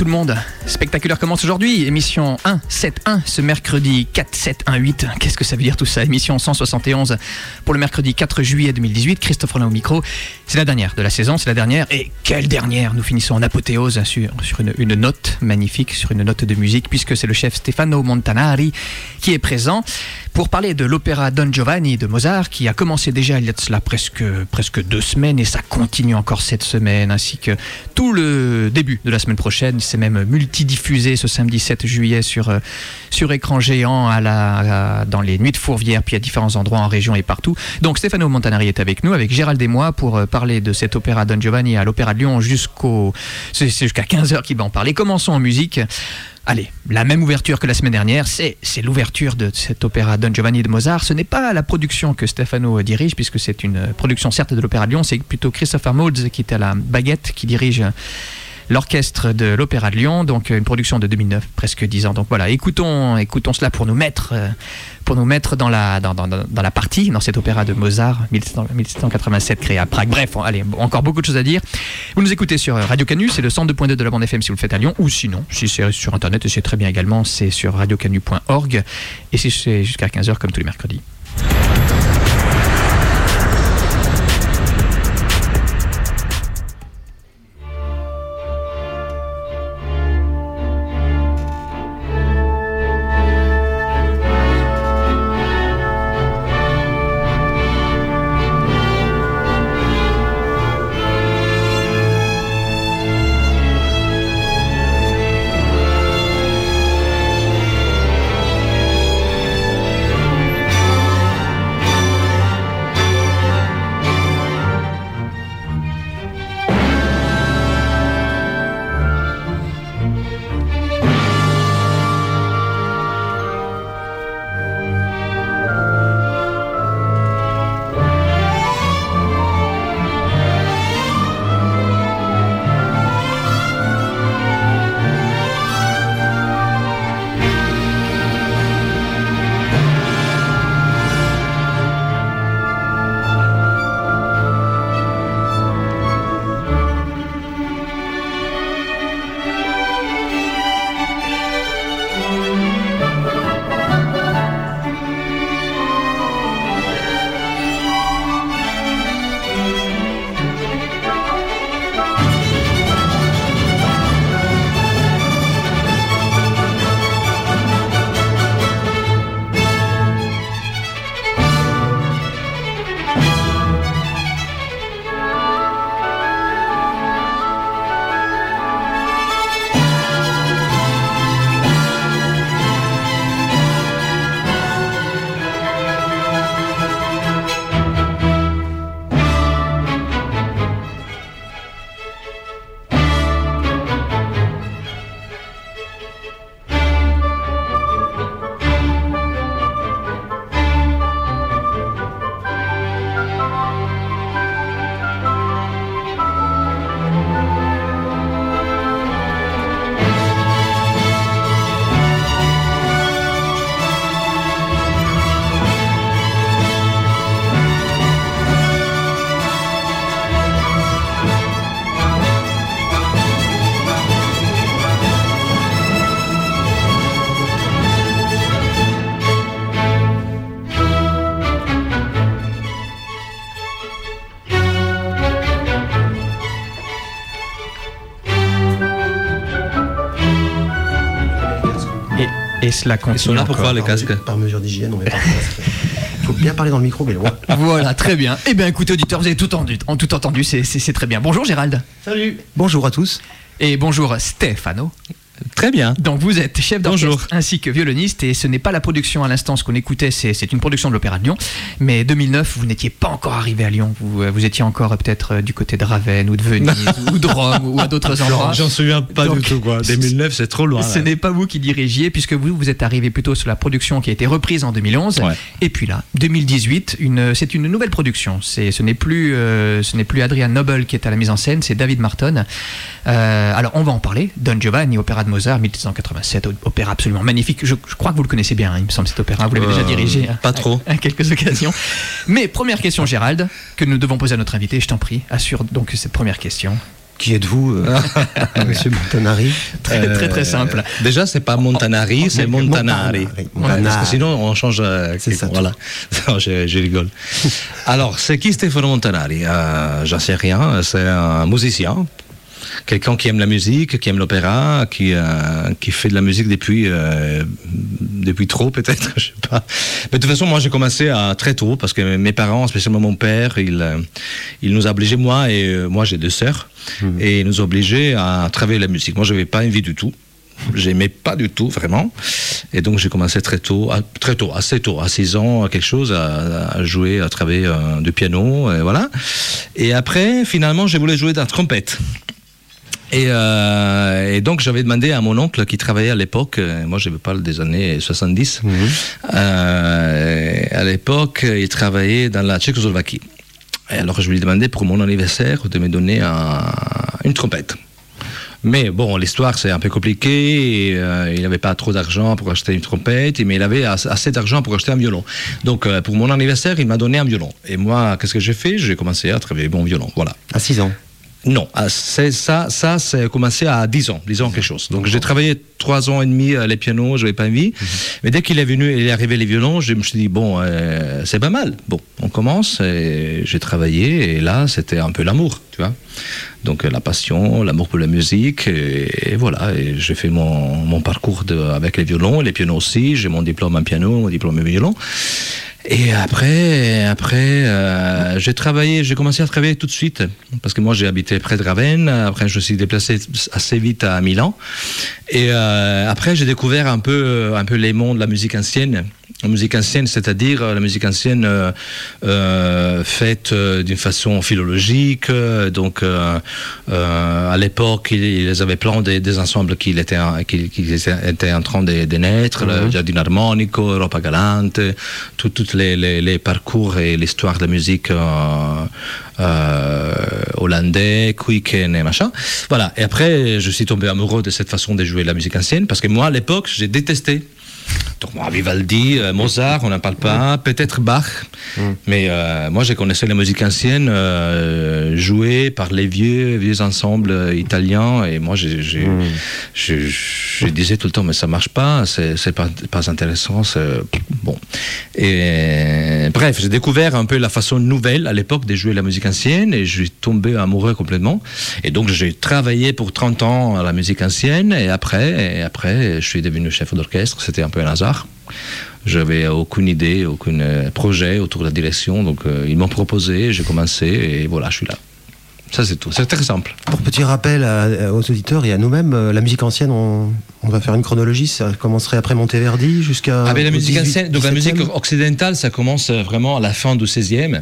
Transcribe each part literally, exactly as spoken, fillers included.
le monde. Spectaculaire commence aujourd'hui, émission un sept un ce mercredi quatre sept un huit. Qu'est-ce que ça veut dire tout ça? Émission cent soixante et onze pour le mercredi quatre juillet deux mille dix-huit. Christophe Rollin au micro. C'est la dernière de la saison, c'est la dernière. Et quelle dernière! Nous finissons en apothéose sur, sur une, une note magnifique, sur une note de musique, puisque c'est le chef Stefano Montanari qui est présent pour parler de l'opéra Don Giovanni de Mozart, qui a commencé déjà il y a de cela presque, presque deux semaines, et ça continue encore cette semaine, ainsi que tout le début de la semaine prochaine. C'est même multidiffusé ce samedi sept juillet sur, sur écran géant à la, à, dans les Nuits de Fourvière, puis à différents endroits en région et partout. Donc Stefano Montanari est avec nous, avec Gérald et moi, pour parler de cet opéra Don Giovanni à l'Opéra de Lyon jusqu'au, c'est, c'est jusqu'à quinze heures qu'il va en parler. Commençons en musique. Allez, la même ouverture que la semaine dernière, c'est, c'est l'ouverture de cet opéra Don Giovanni de Mozart. Ce n'est pas la production que Stefano dirige, puisque c'est une production certes de l'Opéra de Lyon, c'est plutôt Christopher Moulds qui est à la baguette, qui dirige l'orchestre de l'Opéra de Lyon, donc une production de deux mille neuf, presque dix ans. Donc voilà, écoutons, écoutons cela pour nous mettre, pour nous mettre dans, la, dans, dans, dans la partie, dans cet opéra de Mozart, mille sept cent quatre-vingt-sept, créé à Prague. Bref, allez, encore beaucoup de choses à dire. Vous nous écoutez sur Radio Canu, c'est le cent deux point deux de la bande F M si vous le faites à Lyon, ou sinon, si c'est sur Internet, et c'est très bien également, c'est sur radio canu point org, et c'est jusqu'à quinze heures comme tous les mercredis. Et cela continue. Ils sont là pour faire les casques. Par mesure d'hygiène, on met pas de casque. Il faut bien parler dans le micro, mais loin. Voilà, très bien. Eh bien, écoutez, auditeurs, vous avez tout entendu, tout entendu c'est, c'est, c'est très bien. Bonjour Gérald. Salut. Bonjour à tous. Et bonjour Stefano. Très bien. Donc vous êtes chef d'orchestre Bonjour. ainsi que violoniste, et ce n'est pas la production à l'instant, ce qu'on écoutait, c'est, c'est une production de l'Opéra de Lyon, mais deux mille neuf, vous n'étiez pas encore arrivé à Lyon, vous, vous étiez encore peut-être du côté de Ravenne ou de Venise ou de Rome ou à d'autres endroits. J'en souviens pas Donc, du tout quoi, deux mille neuf c'est trop loin. Ce là. n'est pas vous qui dirigiez, puisque vous, vous êtes arrivé plutôt sur la production qui a été reprise en deux mille onze, ouais. Et puis là, deux mille dix-huit, une, c'est une nouvelle production, c'est, ce, n'est plus, euh, ce n'est plus Adrian Nobel qui est à la mise en scène, c'est David Marton. Euh, alors on va en parler, Don Giovanni, opéra de Mozart, mille sept cent quatre-vingt-sept, opéra absolument magnifique. Je, je crois que vous le connaissez bien, hein, il me semble, cet opéra. Vous l'avez euh, déjà dirigé pas à, trop. À, à quelques occasions. Mais première question, Gérald, que nous devons poser à notre invité. Je t'en prie, assure donc cette première question. Qui êtes-vous, euh, Monsieur Montanari? Très, euh, très très simple. Déjà, c'est pas Montanari, oh, c'est Montanari. Montanari. Montanari. Parce que sinon, on change. Euh, c'est ça. Voilà. Non, je, je rigole. Alors, c'est qui Stefano Montanari? euh, J'en sais rien. C'est un musicien. Quelqu'un qui aime la musique, qui aime l'opéra, qui, euh, qui fait de la musique depuis, euh, depuis trop peut-être, je sais pas. Mais de toute façon, moi j'ai commencé à très tôt parce que mes parents, spécialement mon père, il, euh, il nous a obligés, moi et euh, moi j'ai deux sœurs, mmh. et il nous a obligés à travailler la musique. Moi je n'avais pas envie du tout. J'aimais pas du tout, vraiment. Et donc, j'ai commencé très tôt, à, très tôt, assez tôt, à six ans, à quelque chose, à, à jouer, à travailler euh, du piano, et voilà. Et après, finalement, j'ai voulu jouer de la trompette. Et, euh, et donc j'avais demandé à mon oncle qui travaillait à l'époque, moi je parle des années soixante-dix, mmh. euh, à l'époque il travaillait dans la Tchécoslovaquie. Et alors je lui ai demandé pour mon anniversaire de me donner un, une trompette. Mais bon, l'histoire c'est un peu compliqué, et, euh, il n'avait pas trop d'argent pour acheter une trompette, mais il avait assez d'argent pour acheter un violon. Donc euh, pour mon anniversaire, il m'a donné un violon. Et moi, qu'est-ce que j'ai fait? J'ai commencé à travailler mon violon, voilà. À six ans? Non, c'est ça, ça c'est commencé à dix ans, dix ans quelque chose. Donc j'ai travaillé trois ans et demi les pianos, je n'avais pas envie. Mm-hmm. Mais dès qu'il est venu, il est arrivé les violons, je me suis dit bon, euh, c'est pas mal. Bon, on commence. Et j'ai travaillé et là c'était un peu l'amour, tu vois. Donc la passion, l'amour pour la musique et, et voilà. Et j'ai fait mon, mon parcours de, avec les violons, les pianos aussi. J'ai mon diplôme en piano, mon diplôme en violon. Et après, après euh, j'ai travaillé, j'ai commencé à travailler tout de suite, parce que moi j'ai habité près de Ravenne, après je me suis déplacé assez vite à Milan, et euh, après j'ai découvert un peu, un peu les mondes de la musique ancienne. La musique ancienne, c'est-à-dire la musique ancienne euh, euh, faite euh, d'une façon philologique. Donc, euh, euh, à l'époque, ils avaient plein des, des ensembles qui étaient, qui, qui étaient en train de, de naître, mm-hmm. le Giardino Armonico, Europa Galante, tous tout les, les, les parcours et l'histoire de la musique euh, euh, hollandais, Quicken et machin. Voilà. Et après, je suis tombé amoureux de cette façon de jouer la musique ancienne, parce que moi, à l'époque, j'ai détesté. Donc moi, Vivaldi, euh, Mozart, on n'en parle pas, mmh. peut-être Bach, mmh. mais euh, moi je connaissais la musique ancienne euh, jouée par les vieux, vieux ensembles italiens, et moi j'ai, j'ai, mmh. je, je disais tout le temps mais ça marche pas, c'est, c'est pas, pas intéressant, c'est bon. Et bref, j'ai découvert un peu la façon nouvelle à l'époque de jouer la musique ancienne et je suis tombé amoureux complètement. Et donc j'ai travaillé pour trente ans à la musique ancienne et après, et après je suis devenu chef d'orchestre, c'était un peu un hasard. J'avais aucune idée, aucun projet autour de la direction, donc euh, ils m'ont proposé, j'ai commencé et voilà, je suis là. Ça c'est tout, c'est très simple. Pour petit rappel à, aux auditeurs et à nous-mêmes, euh, la musique ancienne, on, on va faire une chronologie, ça commencerait après Monteverdi jusqu'à... Ah, mais la musique ancienne, donc la musique occidentale, ça commence vraiment à la fin du seizième.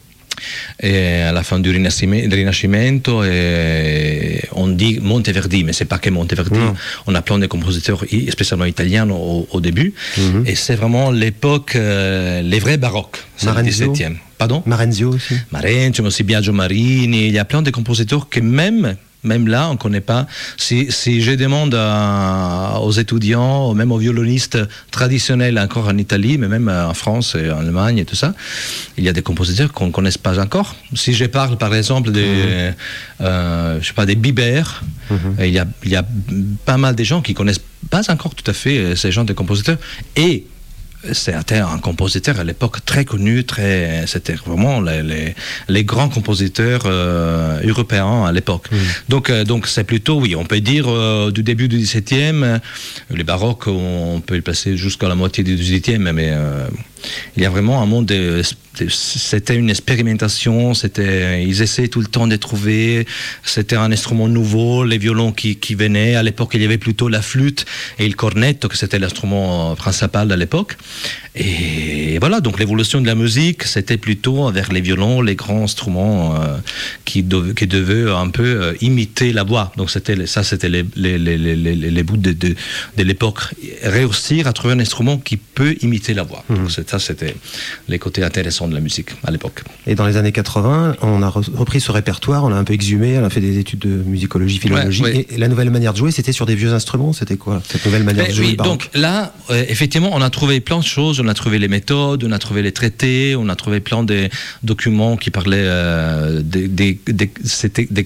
Et à la fin du Rinascimento, et on dit Monteverdi, mais c'est pas que Monteverdi. Mmh. On a plein de compositeurs, spécialement italiens au, au début, mmh. et c'est vraiment l'époque, euh, les vrais baroques, c'est le dix-septième. Pardon? Marenzio aussi. Marenzio, mais aussi Biagio Marini. Il y a plein de compositeurs que même Même là, on ne connaît pas. Si, si je demande à, aux étudiants, même aux violonistes traditionnels encore en Italie, mais même en France et en Allemagne et tout ça, il y a des compositeurs qu'on ne connaisse pas encore. Si je parle par exemple des, mmh. euh, je sais pas, des Biber, mmh. il, y a, il y a pas mal de gens qui ne connaissent pas encore tout à fait ces genres de compositeurs. Et c'était un compositeur à l'époque très connu, très, c'était vraiment les, les, les grands compositeurs euh, européens à l'époque. Mmh. Donc, euh, donc c'est plutôt, oui, on peut dire euh, du début du dix-septième, euh, les baroques, on peut le passer jusqu'à la moitié du dix-huitième, mais euh, il y a vraiment un monde de, de, c'était une expérimentation, c'était, ils essayaient tout le temps de trouver, c'était un instrument nouveau, les violons qui, qui venaient, à l'époque il y avait plutôt la flûte et le cornetto, que c'était l'instrument principal à l'époque. Et voilà, donc l'évolution de la musique, c'était plutôt vers les violons, les grands instruments euh, qui, dev, qui devaient un peu euh, imiter la voix. Donc c'était, ça, c'était les, les, les, les, les, les bouts de, de, de l'époque. Réussir à trouver un instrument qui peut imiter la voix. Mmh. Donc ça, c'était les côtés intéressants de la musique à l'époque. Et dans les années quatre-vingts, on a repris ce répertoire, on l'a un peu exhumé, on a fait des études de musicologie, philologie. Ouais, ouais. Et la nouvelle manière de jouer, c'était sur des vieux instruments, c'était quoi cette nouvelle manière Mais, de jouer? Oui, donc là, euh, effectivement, on a trouvé plein de choses. On a trouvé les méthodes, on a trouvé les traités, on a trouvé plein de documents qui parlaient euh, des, des, des, c'était des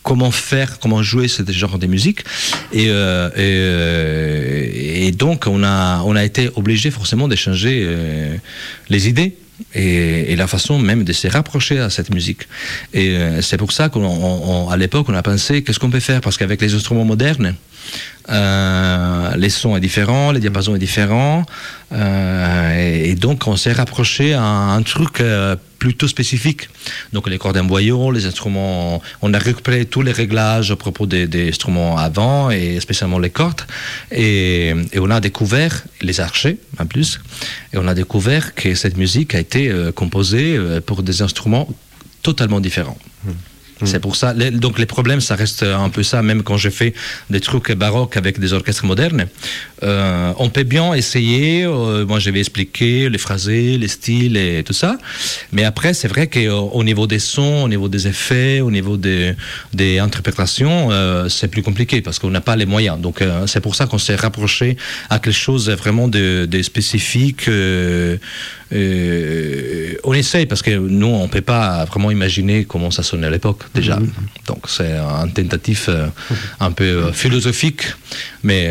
comment faire, comment jouer ce genre de musique. Et, euh, et, et donc, on a, on a été obligé forcément de changer euh, les idées. Et, et la façon même de se rapprocher à cette musique. Et euh, c'est pour ça qu'à l'époque, on a pensé qu'est-ce qu'on peut faire, parce qu'avec les instruments modernes, euh, les sons sont différents, les diapasons sont différents, euh, et, et donc on s'est rapproché à un, un truc euh, plutôt spécifique. Donc les cordes en boyau, les instruments, on a récupéré tous les réglages à propos des, des instruments avant, et spécialement les cordes, et, et on a découvert les archets en plus, et on a découvert que cette musique a été euh, composée euh, pour des instruments totalement différents. Mmh. C'est pour ça, les, donc les problèmes, ça reste un peu ça, même quand j'ai fait des trucs baroques avec des orchestres modernes. Euh, on peut bien essayer, euh, moi je vais expliquer les phrasés, les styles et tout ça, mais après c'est vrai qu'au niveau des sons, au niveau des effets, au niveau des, des interprétations, euh, c'est plus compliqué parce qu'on n'a pas les moyens. Donc euh, c'est pour ça qu'on s'est rapproché à quelque chose vraiment de, de spécifique. Euh, euh, on essaye parce que nous on ne peut pas vraiment imaginer comment ça sonnait à l'époque déjà. Mmh. Donc c'est un tentatif euh, un peu euh, philosophique, mais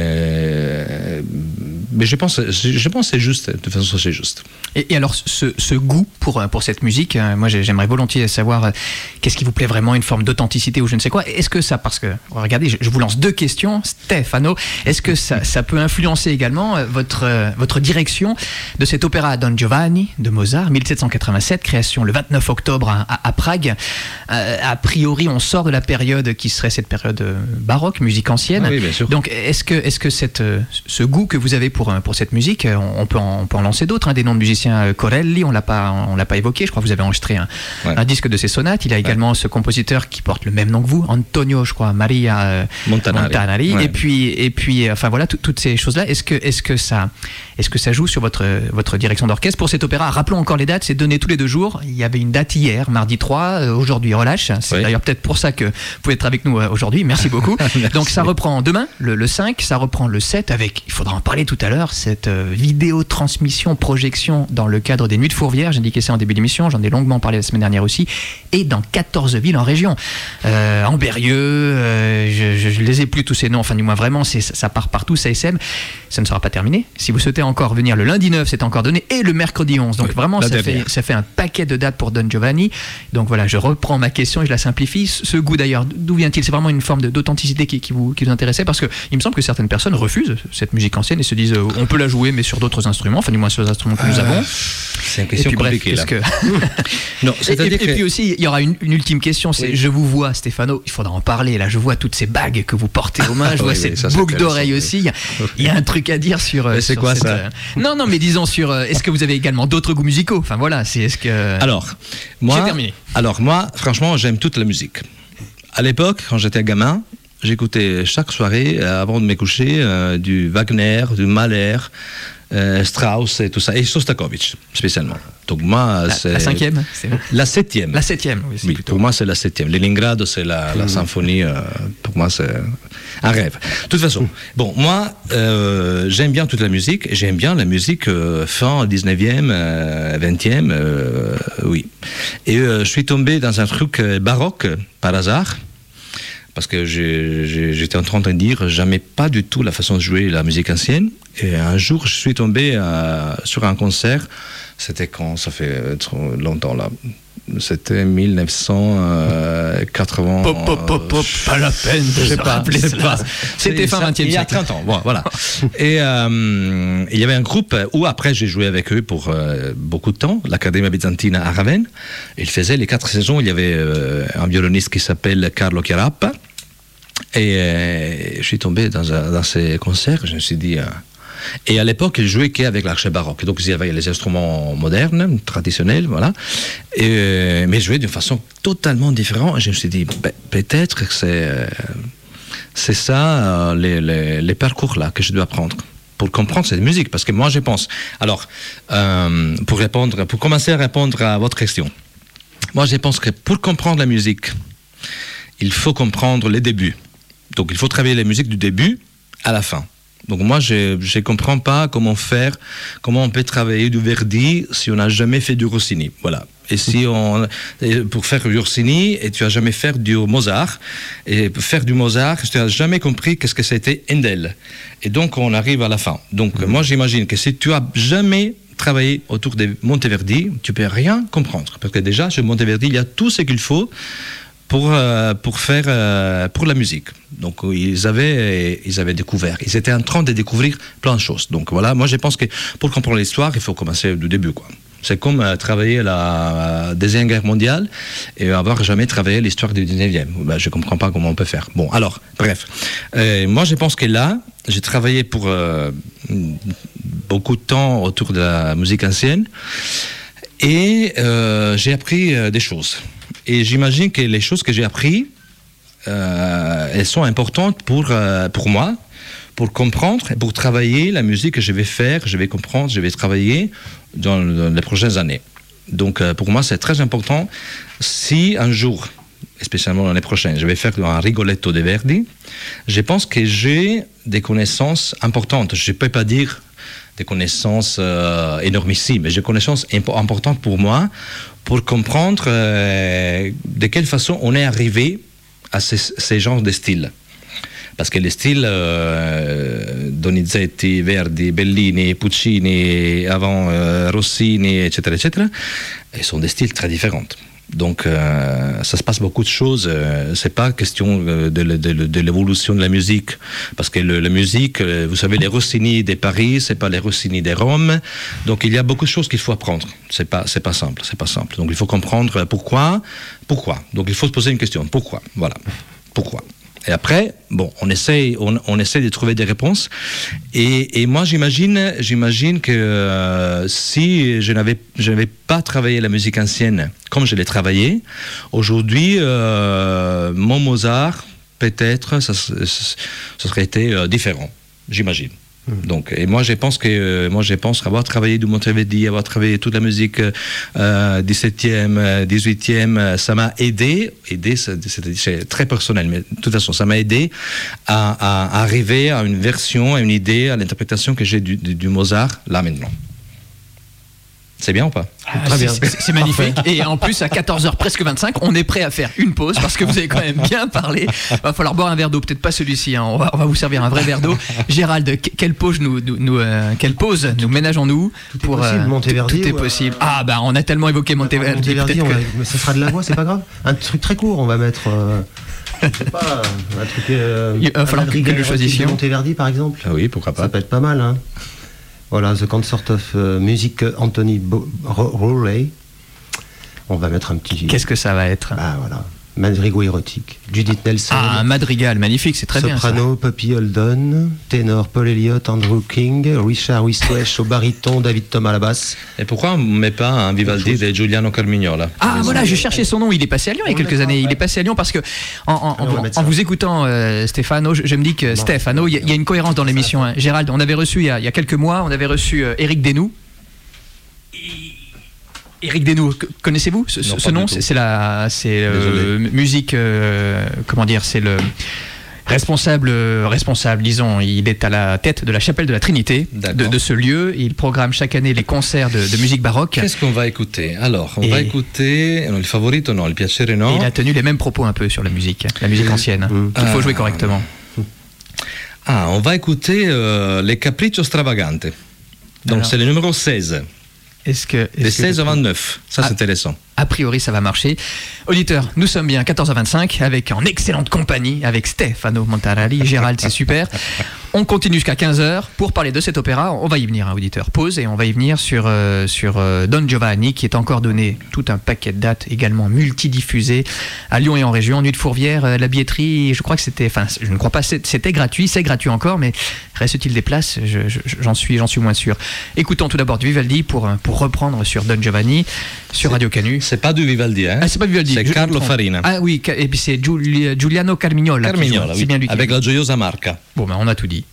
euh, mais je pense je pense que c'est juste, de toute façon c'est juste. Et, et alors ce, ce goût pour pour cette musique, euh, moi j'aimerais volontiers savoir euh, qu'est-ce qui vous plaît vraiment, une forme d'authenticité ou je ne sais quoi. Est-ce que ça, parce que regardez, je, je vous lance deux questions, Stefano, est-ce que ça ça peut influencer également euh, votre euh, votre direction de cet opéra Don Giovanni de Mozart, dix-sept cent quatre-vingt-sept, création le vingt-neuf octobre à, à, à Prague. Euh, a priori, on sort de la période qui serait cette période euh, baroque, musique ancienne. Ah oui, bien sûr. Donc, est-ce que, est-ce que cette, euh, ce goût que vous avez pour, pour cette musique, on, on, peut, en, on peut en lancer d'autres, hein, des noms de musiciens, euh, Corelli, on l'a pas, on l'a pas évoqué, je crois que vous avez enregistré un, ouais. un disque de ses sonates. Il y a également ouais. ce compositeur qui porte le même nom que vous, Antonio, je crois, Maria euh, Montanari. Montanari. Ouais. Et puis, et puis, enfin voilà, tout, toutes ces choses-là. Est-ce que, est-ce que ça, est-ce que ça joue sur votre, votre direction d'orchestre pour cet opéra? Rappelons encore les dates, c'est donné tous les deux jours. Il y avait une date hier, mardi trois, euh, aujourd'hui relâche. C'est oui. d'ailleurs peut-être pour ça que vous pouvez être avec nous euh, aujourd'hui. Merci beaucoup. Merci. Donc ça reprend demain, le, le cinq, ça reprend le sept avec, il faudra en parler tout à l'heure, cette euh, vidéo transmission, projection dans le cadre des Nuits de Fourvière. J'ai indiqué ça en début d'émission, j'en ai longuement parlé la semaine dernière aussi, et dans quatorze villes en région. Euh, Ambérieux, euh, je, je, je les ai plus tous ces noms, enfin du moins vraiment, c'est, ça part partout, ça S M. Ça ne sera pas terminé. Si vous souhaitez encore venir le lundi neuf, c'est encore donné, et le mercredi onze. Donc oui, vraiment, ça fait, ça fait un paquet de dates pour Don Giovanni. Donc voilà, je reprends ma question et je la simplifie. Ce goût d'ailleurs, d'où vient-il? C'est vraiment une forme de, d'authenticité qui, qui, vous, qui vous intéressait? Parce qu'il me semble que certaines personnes refusent cette musique ancienne et se disent euh, on peut la jouer mais sur d'autres instruments, enfin du moins sur les instruments que nous avons. Euh, c'est une question puis, compliquée bref, là. Que... non, et, et, que... et puis aussi, il y aura une, une ultime question, c'est oui. je vous vois Stefano, il faudra en parler là, je vois toutes ces bagues que vous portez aux mains, je vois oui, cette oui, ça, boucle d'oreille aussi, il y, a, il y a un truc à dire sur... Mais c'est sur quoi cette, ça euh... Non, non, mais disons sur... Euh, est-ce que vous avez également d'autres goûts musicaux? Enfin voilà, c'est est-ce que... Alors, moi, j'ai terminé. Alors moi, franchement, j'aime toute la musique. À l'époque, quand j'étais gamin, j'écoutais chaque soirée, euh, avant de me coucher, euh, du Wagner, du Mahler, euh, Strauss et tout ça, et Shostakovich spécialement. Donc moi, la, c'est la cinquième, c'est la septième. La septième, oui. C'est oui, plutôt... pour moi c'est la septième. Leningrad, c'est la, la mmh. symphonie. Euh, pour moi, c'est un rêve. De toute façon, bon, moi, euh, j'aime bien toute la musique. Et j'aime bien la musique euh, fin dix-neuvième, euh, vingtième, euh, oui. Et euh, je suis tombé dans un truc euh, baroque par hasard. Parce que j'ai, j'ai, j'étais en train de dire, j'aimais pas du tout la façon de jouer la musique ancienne. Et un jour, je suis tombé euh, sur un concert. C'était quand? Ça fait trop longtemps là. C'était dix-neuf cent quatre-vingts. Pop, pop, pop, pop, pas la peine de se rappeler cela. C'était fin vingtième siècle. Il y a trente ans, bon, voilà. Et euh, il y avait un groupe où après j'ai joué avec eux pour euh, beaucoup de temps, l'Accademia Bizantina à Ravenne. Ils faisaient les quatre saisons. Il y avait euh, un violoniste qui s'appelle Carlo Chiarappa. Et euh, je suis tombé dans, un, dans ces concerts. Je me suis dit... Euh, Et à l'époque, ils jouaient qu'avec l'archet baroque. Donc, il y avait les instruments modernes, traditionnels, voilà. Et, euh, mais ils jouaient d'une façon totalement différente. Et je me suis dit, ben, peut-être que c'est, euh, c'est ça, euh, les, les, les parcours-là que je dois prendre pour comprendre cette musique. Parce que moi, je pense... Alors, euh, pour, répondre, pour commencer à répondre à votre question, moi, je pense que pour comprendre la musique, il faut comprendre les débuts. Donc, il faut travailler la musique du début à la fin. Donc moi, je ne comprends pas comment faire, comment on peut travailler du Verdi si on n'a jamais fait du Rossini. Voilà. Et si on, pour faire du Rossini, et tu n'as jamais fait du Mozart, et pour faire du Mozart, tu n'as jamais compris qu'est-ce que c'était Handel. Et donc, on arrive à la fin. Donc, mmh. moi, j'imagine que si tu n'as jamais travaillé autour de Monteverdi, tu ne peux rien comprendre. Parce que déjà, chez Monteverdi, il y a tout ce qu'il faut pour, euh, pour faire euh, pour la musique. Donc ils avaient, ils avaient découvert, ils étaient en train de découvrir plein de choses. Donc voilà, moi je pense que pour comprendre l'histoire, il faut commencer du début, quoi. C'est comme euh, travailler la Deuxième Guerre mondiale et avoir jamais travaillé l'histoire du dix-neuvième. Ben, je ne comprends pas comment on peut faire. Bon, alors, bref. Euh, moi, je pense que là, j'ai travaillé pour euh, beaucoup de temps autour de la musique ancienne et euh, j'ai appris euh, des choses. Et j'imagine que les choses que j'ai apprises, euh, elles sont importantes pour, euh, pour moi, pour comprendre et pour travailler la musique que je vais faire, je vais comprendre, je vais travailler dans, dans les prochaines années. Donc euh, pour moi, c'est très important. Si un jour, spécialement l'année prochaine, je vais faire un Rigoletto de Verdi, je pense que j'ai des connaissances importantes. Je ne peux pas dire des connaissances euh, énormissimes, mais j'ai des connaissances imp- importantes pour moi, pour comprendre euh, de quelle façon on est arrivé à ces, ces genres de styles. Parce que les styles euh, Donizetti, Verdi, Bellini, Puccini, avant euh, Rossini, et cetera, et cetera, ils sont des styles très différents. Donc, euh, ça se passe beaucoup de choses. Euh, c'est pas question de, de, de, de l'évolution de la musique, parce que le, la musique, vous savez, les Rossini de Paris, c'est pas les Rossini de Rome. Donc, il y a beaucoup de choses qu'il faut apprendre. C'est pas, c'est pas simple, c'est pas simple. Donc, il faut comprendre pourquoi, pourquoi. Donc, il faut se poser une question. Pourquoi ? Voilà. Pourquoi ? Et après, bon, on essaye, on, on essaie de trouver des réponses. Et, et moi, j'imagine, j'imagine que euh, si je n'avais, je n'avais pas travaillé la musique ancienne comme je l'ai travaillé, aujourd'hui, euh, mon Mozart, peut-être, ça, ça, ça serait été euh, différent, j'imagine. Donc, et moi, je pense que euh, moi, je pense avoir travaillé du Monteverdi, avoir travaillé toute la musique euh, dix-septième, dix-huitième, ça m'a aidé. Aidé, c'est, c'est très personnel, mais de toute façon, ça m'a aidé à, à arriver à une version, à une idée, à l'interprétation que j'ai du, du, du Mozart là maintenant. C'est bien ou pas ? Ah, Très c'est, bien. C'est, c'est magnifique. Et en plus, à quatorze heures presque vingt-cinq, on est prêt à faire une pause parce que vous avez quand même bien parlé. Il va falloir boire un verre d'eau, peut-être pas celui-ci. Hein. On, va, on va vous servir un vrai verre d'eau. Gérald, quelle pause nous, nous, nous, euh, quelle pause nous ménageons-nous tout pour est possible, euh, Monteverdi. Tout est possible. Euh, ah bah on a tellement évoqué Monteverdi. Monteverdi, on va, mais ça sera de la voix, c'est pas grave. Un truc très court, on va mettre. Euh, je sais pas, un truc. Euh, Il va falloir que nous le choisissions. Monteverdi, par exemple. Ah oui, pourquoi pas. Ça peut être pas mal, hein. Voilà, The Consort of uh, Music, Anthony Bo- Rowley. On va mettre un petit... Qu'est-ce que ça va être ? Ah voilà, Madrigo érotique. Judith Nelson. Ah, un madrigal, magnifique, c'est très soprano, bien ça. Soprano, Poppy Holden. Ténor, Paul Elliott, Andrew King. Richard Wiswesh au baryton, David Tom à la basse. Et pourquoi on ne met pas un Vivaldi de Giuliano Carmignola ? Ah voilà, je cherchais son nom, il est passé à Lyon il y a quelques années. Il est passé à Lyon parce que, en, en, en, en vous écoutant, euh, Stefano, je, je me dis que, Stefano, il y, y a une cohérence dans l'émission. Hein. Gérald, on avait reçu, il y a, il y a quelques mois, on avait reçu euh, Éric Desnoux. Éric Desnoux, connaissez-vous ce, non, ce nom ? C'est, c'est la c'est, euh, musique, euh, comment dire, c'est le responsable, responsable, disons, il est à la tête de la chapelle de la Trinité, de, de ce lieu. Il programme chaque année les concerts de, de musique baroque. Qu'est-ce qu'on va écouter ? Alors, on Et va écouter non, il favorito, non, il piacere, non. Il a tenu les mêmes propos un peu sur la musique, la musique ancienne, mmh. qu'il faut ah, jouer correctement. Ah, on va écouter euh, les Capriccio Stravaganti. Donc, alors, c'est le numéro seize. Est-ce que, est-ce de seize à vingt-neuf, ça ah, c'est intéressant. A priori ça va marcher. Auditeurs, nous sommes bien quatorze heures vingt-cinq avec en excellente compagnie avec Stefano Montarelli, Gérald, c'est super. On continue jusqu'à quinze heures pour parler de cet opéra. On va y venir, hein, auditeur. Pause et on va y venir sur, euh, sur euh, Don Giovanni qui est encore donné tout un paquet de dates également multidiffusées à Lyon et en région. Nuit de Fourvière, euh, la billetterie, je crois que c'était, enfin je ne crois pas, c'était gratuit, c'est gratuit encore, mais reste-t-il des places ? je, je, j'en, suis, j'en suis moins sûr. Écoutons tout d'abord du Vivaldi pour, pour reprendre sur Don Giovanni, sur c'est, Radio Canu. C'est pas du Vivaldi, hein ? Ah, c'est pas du Vivaldi. C'est je, Carlo Farina. Ah oui, et puis c'est Giul, Giuliano Carmignola. Carmignola, joue, oui. C'est bien lui Avec la Gioiosa Marca. Bon, ben on a tout dit.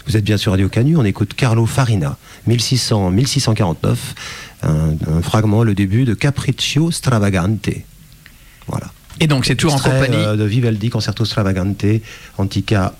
Vous êtes bien sur Radio Canu, on écoute Carlo Farina, mille six cents à mille six cent quarante-neuf, un, un fragment, le début de Capriccio Stravagante. Voilà. Et donc c'est toujours en compagnie euh, de Vivaldi, Concerto Stravagante, Antica.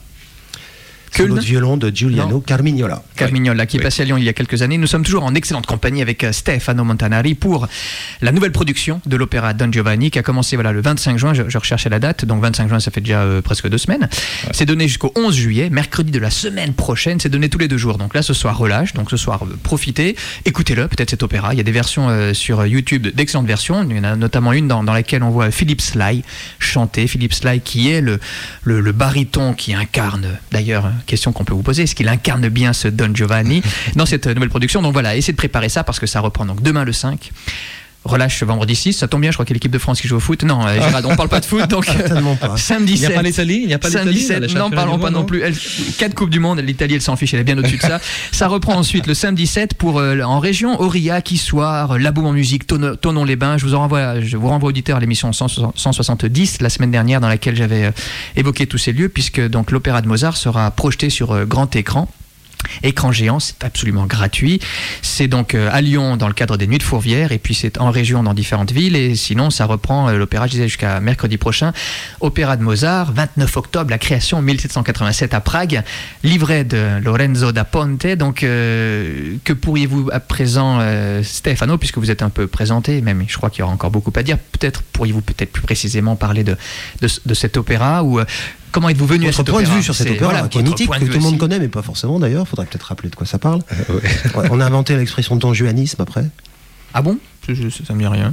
Solo de violon de Giuliano non. Carmignola. Carmignola, qui est oui. passé à Lyon il y a quelques années. Nous sommes toujours en excellente compagnie avec Stefano Montanari pour la nouvelle production de l'opéra Don Giovanni qui a commencé voilà, le vingt-cinq juin. Je, je recherchais la date, donc vingt-cinq juin, ça fait déjà euh, presque deux semaines. Ouais. C'est donné jusqu'au onze juillet, mercredi de la semaine prochaine. C'est donné tous les deux jours. Donc là, ce soir, relâche. Donc ce soir, euh, profitez, écoutez-le, peut-être cet opéra. Il y a des versions euh, sur YouTube, d'excellentes versions. Il y en a notamment une dans, dans laquelle on voit Philippe Sly chanter. Philippe Sly qui est le, le, le baryton qui incarne, d'ailleurs, question qu'on peut vous poser, est-ce qu'il incarne bien ce Don Giovanni dans cette nouvelle production? Donc voilà, essayez de préparer ça parce que ça reprend donc demain le cinq. Relâche vendredi six, ça tombe bien, je crois qu'il y a l'équipe de France qui joue au foot. Non, euh, Gérard, on parle pas de foot, donc euh, pas. samedi sept. Il n'y a pas l'Italie, il n'y a pas samedi l'Italie. sept, non, parlons pas non plus. Elle, quatre Coupes du Monde, l'Italie elle s'en fiche, elle est bien au-dessus de ça. Ça reprend ensuite le samedi sept pour euh, en région Aurillac, Issoire, La Boum en musique, Thonon-les-Bains. Je vous en renvoie, je vous renvoie auditeur à l'émission cent soixante-dix la semaine dernière dans laquelle j'avais euh, évoqué tous ces lieux, puisque donc l'opéra de Mozart sera projeté sur euh, grand écran. Écran géant, c'est absolument gratuit. C'est donc euh, à Lyon dans le cadre des Nuits de Fourvière et puis c'est en région dans différentes villes et sinon ça reprend euh, l'opéra, je disais jusqu'à mercredi prochain. Opéra de Mozart, vingt-neuf octobre, la création mille sept cent quatre-vingt-sept à Prague, livret de Lorenzo da Ponte. Donc euh, que pourriez-vous à présent, euh, Stefano, puisque vous êtes un peu présenté, même je crois qu'il y aura encore beaucoup à dire, peut-être pourriez-vous peut-être plus précisément parler de, de, de cet opéra ou euh, comment êtes-vous venu votre à cet point opéra? de vue sur cet C'est, opéra voilà, qui est mythique, que tout le monde aussi. connaît, mais pas forcément d'ailleurs. Faudrait peut-être rappeler de quoi ça parle. Euh, ouais. On a inventé l'expression Don Juanisme après. Ah bon? je, je, Ça me dit rien.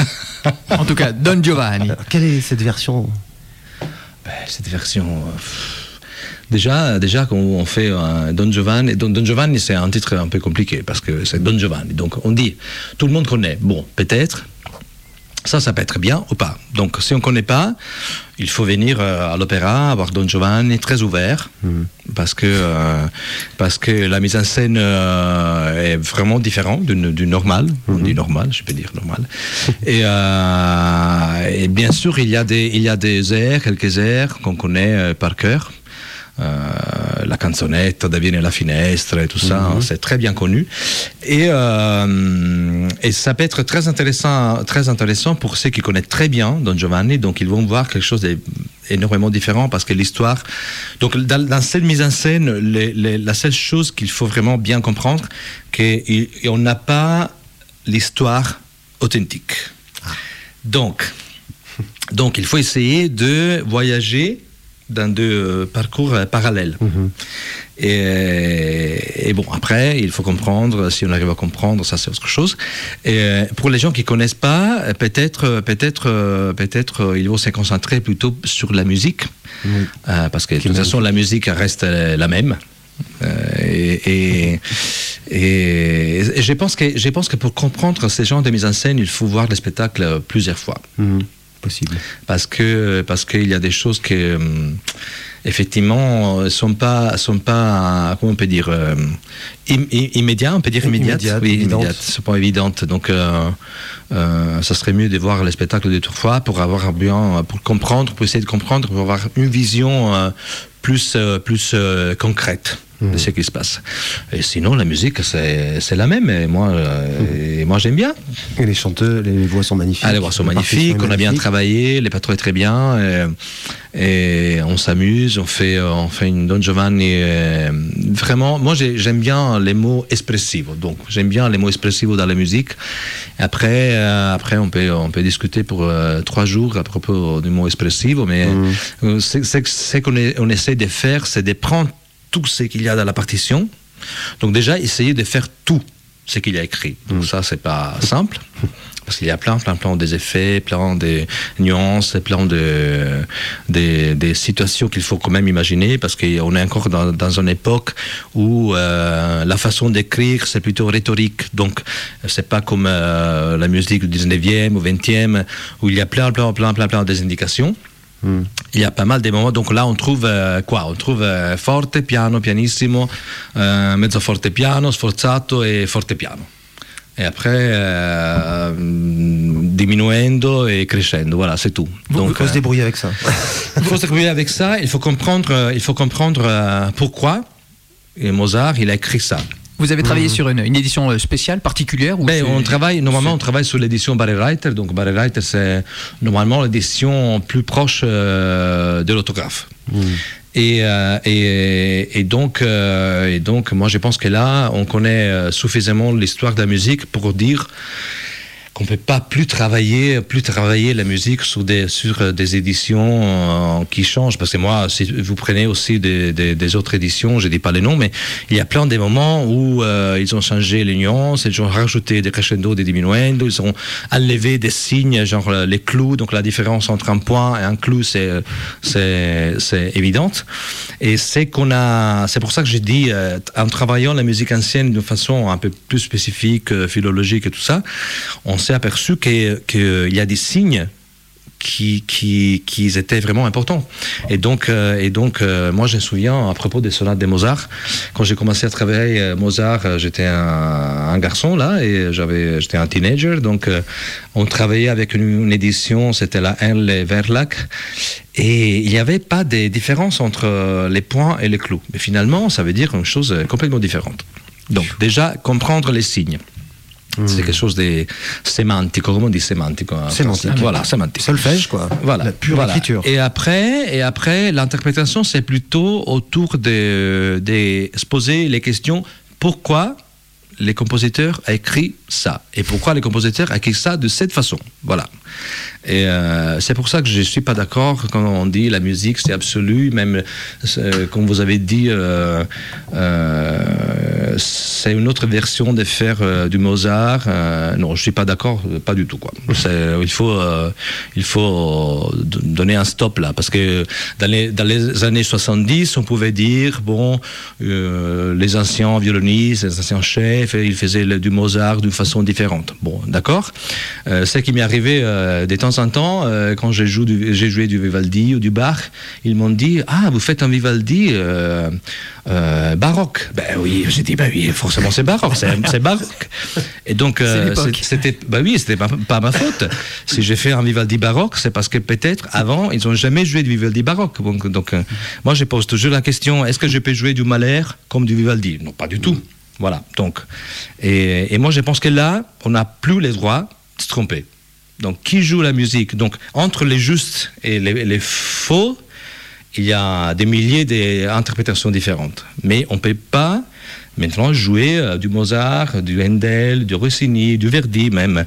En tout cas, Don Giovanni. Alors, quelle est cette version? Ben, cette version... Euh, déjà, déjà, quand on fait un Don Giovanni, Don, Don Giovanni, c'est un titre un peu compliqué parce que c'est Don Giovanni. Donc, on dit, tout le monde connaît. Bon, peut-être... Ça, ça peut être bien ou pas. Donc, si on ne connaît pas, il faut venir euh, à l'opéra, avoir Don Giovanni très ouvert, mmh. parce, que, euh, parce que la mise en scène euh, est vraiment différente du, du normal. Mmh. On dit normal, je peux dire normal. et, euh, et bien sûr, il y a des, il y a des airs, quelques airs qu'on connaît euh, par cœur. Euh, la canzonetta da Viene la finestra et tout ça, mm-hmm. hein, c'est très bien connu et, euh, et ça peut être très intéressant, très intéressant pour ceux qui connaissent très bien Don Giovanni, donc ils vont voir quelque chose d'énormément différent parce que l'histoire, donc dans, dans cette mise en scène, les, les, la seule chose qu'il faut vraiment bien comprendre, qu'on n'a pas l'histoire authentique. Donc, donc il faut essayer de voyager dans deux euh, parcours euh, parallèles. Mmh. Et, et bon, après, il faut comprendre, si on arrive à comprendre, ça c'est autre chose. Et pour les gens qui ne connaissent pas, peut-être, peut-être, peut-être, ils vont se concentrer plutôt sur la musique, mmh. euh, parce que de toute façon, la musique reste la même. Euh, et, et, et, et je pense que, je pense que pour comprendre ces genres de mise en scène, il faut voir le spectacle plusieurs fois. Mmh. Possible. Parce que parce qu'il y a des choses qui euh, effectivement sont pas sont pas comment on peut dire euh, im, immédiat on peut dire immédiate immédiate, oui évidente. immédiate c'est pas évidente donc euh, euh, ça serait mieux de voir le spectacle deux trois fois pour avoir bien pour comprendre pour essayer de comprendre pour avoir une vision euh, plus euh, plus euh, concrète de ce qui se passe. Et sinon, la musique, c'est, c'est la même. Et moi, euh, et moi, j'aime bien. Et les chanteurs, les voix sont magnifiques. Ah, les voix sont magnifiques. On a bien travaillé. Les patrons est très bien. Et, et on s'amuse. On fait, on fait une Don Giovanni. Et vraiment, moi, j'ai, j'aime bien les mots espressivo. Donc, j'aime bien les mots espressivo dans la musique. Après, euh, après, on peut, on peut discuter pour euh, trois jours à propos du mot espressivo. Mais mmh. c'est, c'est, c'est qu'on est, on essaie de faire, c'est de prendre tout ce qu'il y a dans la partition. Donc déjà, essayer de faire tout ce qu'il y a écrit. Donc mmh. ça, c'est pas simple, parce qu'il y a plein, plein, plein des effets, plein de nuances, plein de, de, de situations qu'il faut quand même imaginer, parce qu'on est encore dans, dans une époque où euh, la façon d'écrire, c'est plutôt rhétorique. Donc, c'est pas comme euh, la musique du dix-neuvième ou vingtième, où il y a plein, plein, plein, plein, plein des indications. Mm. Il y a pas mal de moments, donc là on trouve euh, quoi? On trouve euh, forte, piano, pianissimo, euh, mezzo forte piano, sforzato et forte piano. Et après euh, diminuendo et crescendo, voilà, c'est tout. Donc il faut euh, se débrouiller avec ça. Il faut se débrouiller avec ça. Il faut comprendre, il faut comprendre euh, pourquoi et Mozart, il a écrit ça. Vous avez travaillé mmh. sur une, une édition spéciale, particulière ou ben, on travaille, normalement, on travaille sur l'édition Barré-Reiter. Donc, Barré-Reiter, c'est normalement l'édition plus proche euh, de l'autographe. Mmh. Et, euh, et, et, donc, euh, et donc, moi, je pense que là, on connaît suffisamment l'histoire de la musique pour dire qu'on ne peut pas plus travailler, plus travailler la musique sur des, sur des éditions euh, qui changent. Parce que moi, si vous prenez aussi des, des, des autres éditions, je ne dis pas les noms, mais il y a plein de moments où euh, ils ont changé les nuances, ils ont rajouté des crescendo, des diminuendo, ils ont enlevé des signes, genre les clous, donc la différence entre un point et un clou, c'est, c'est, c'est évidente. Et c'est qu'on a, c'est pour ça que j'ai dit, euh, en travaillant la musique ancienne d'une façon un peu plus spécifique, euh, philologique et tout ça, on s'est aperçu qu'il que y a des signes qui, qui, qui étaient vraiment importants. Et donc, euh, et donc euh, moi, je me souviens, à propos des sonates de Mozart, quand j'ai commencé à travailler euh, Mozart, j'étais un, un garçon, là, et j'avais, j'étais un teenager, donc euh, on travaillait avec une, une édition, c'était la Erle Verlag, et il n'y avait pas de différence entre les points et les clous. Mais finalement, ça veut dire une chose complètement différente. Donc, déjà, comprendre les signes. C'est quelque chose de sémantique, comment on dit sémantique? Sémantique. Voilà, sémantique. Solfège, quoi. Voilà. La pure voilà. écriture. Et après, et après, l'interprétation, c'est plutôt autour de, de se poser les questions pourquoi les compositeurs ont écrit ça et pourquoi les compositeurs ont écrit ça de cette façon. Voilà. Et euh, c'est pour ça que je ne suis pas d'accord quand on dit la musique c'est absolu, même euh, comme vous avez dit, euh, euh, c'est une autre version de faire euh, du Mozart. Euh, non, je ne suis pas d'accord, pas du tout, quoi. C'est, il faut, euh, il faut donner un stop là, parce que dans les, dans les années soixante-dix, on pouvait dire, bon, euh, les anciens violonistes, les anciens chefs, ils faisaient le, du Mozart d'une façon différente. Bon, d'accord. Euh, ce qui m'est arrivé euh, des temps en temps, euh, quand j'ai joué, du, j'ai joué du Vivaldi ou du Bach, ils m'ont dit « Ah, vous faites un Vivaldi euh, euh, baroque ». Ben oui, j'ai dit « Ben oui, forcément c'est baroque, c'est, c'est baroque ». Et donc, euh, c'est c'était, ben oui, c'était pas, pas ma faute. Si j'ai fait un Vivaldi baroque, c'est parce que peut-être, avant, ils n'ont jamais joué du Vivaldi baroque. Donc, donc euh, moi, je pose toujours la question, est-ce que je peux jouer du Mahler comme du Vivaldi? Non, pas du tout. Voilà, donc. Et, et moi, je pense que là, on n'a plus les droits de se tromper. Donc, qui joue la musique? Donc, entre les justes et les, les faux, il y a des milliers d'interprétations différentes. Mais on ne peut pas maintenant jouer euh, du Mozart, du Handel, du Rossini, du Verdi même,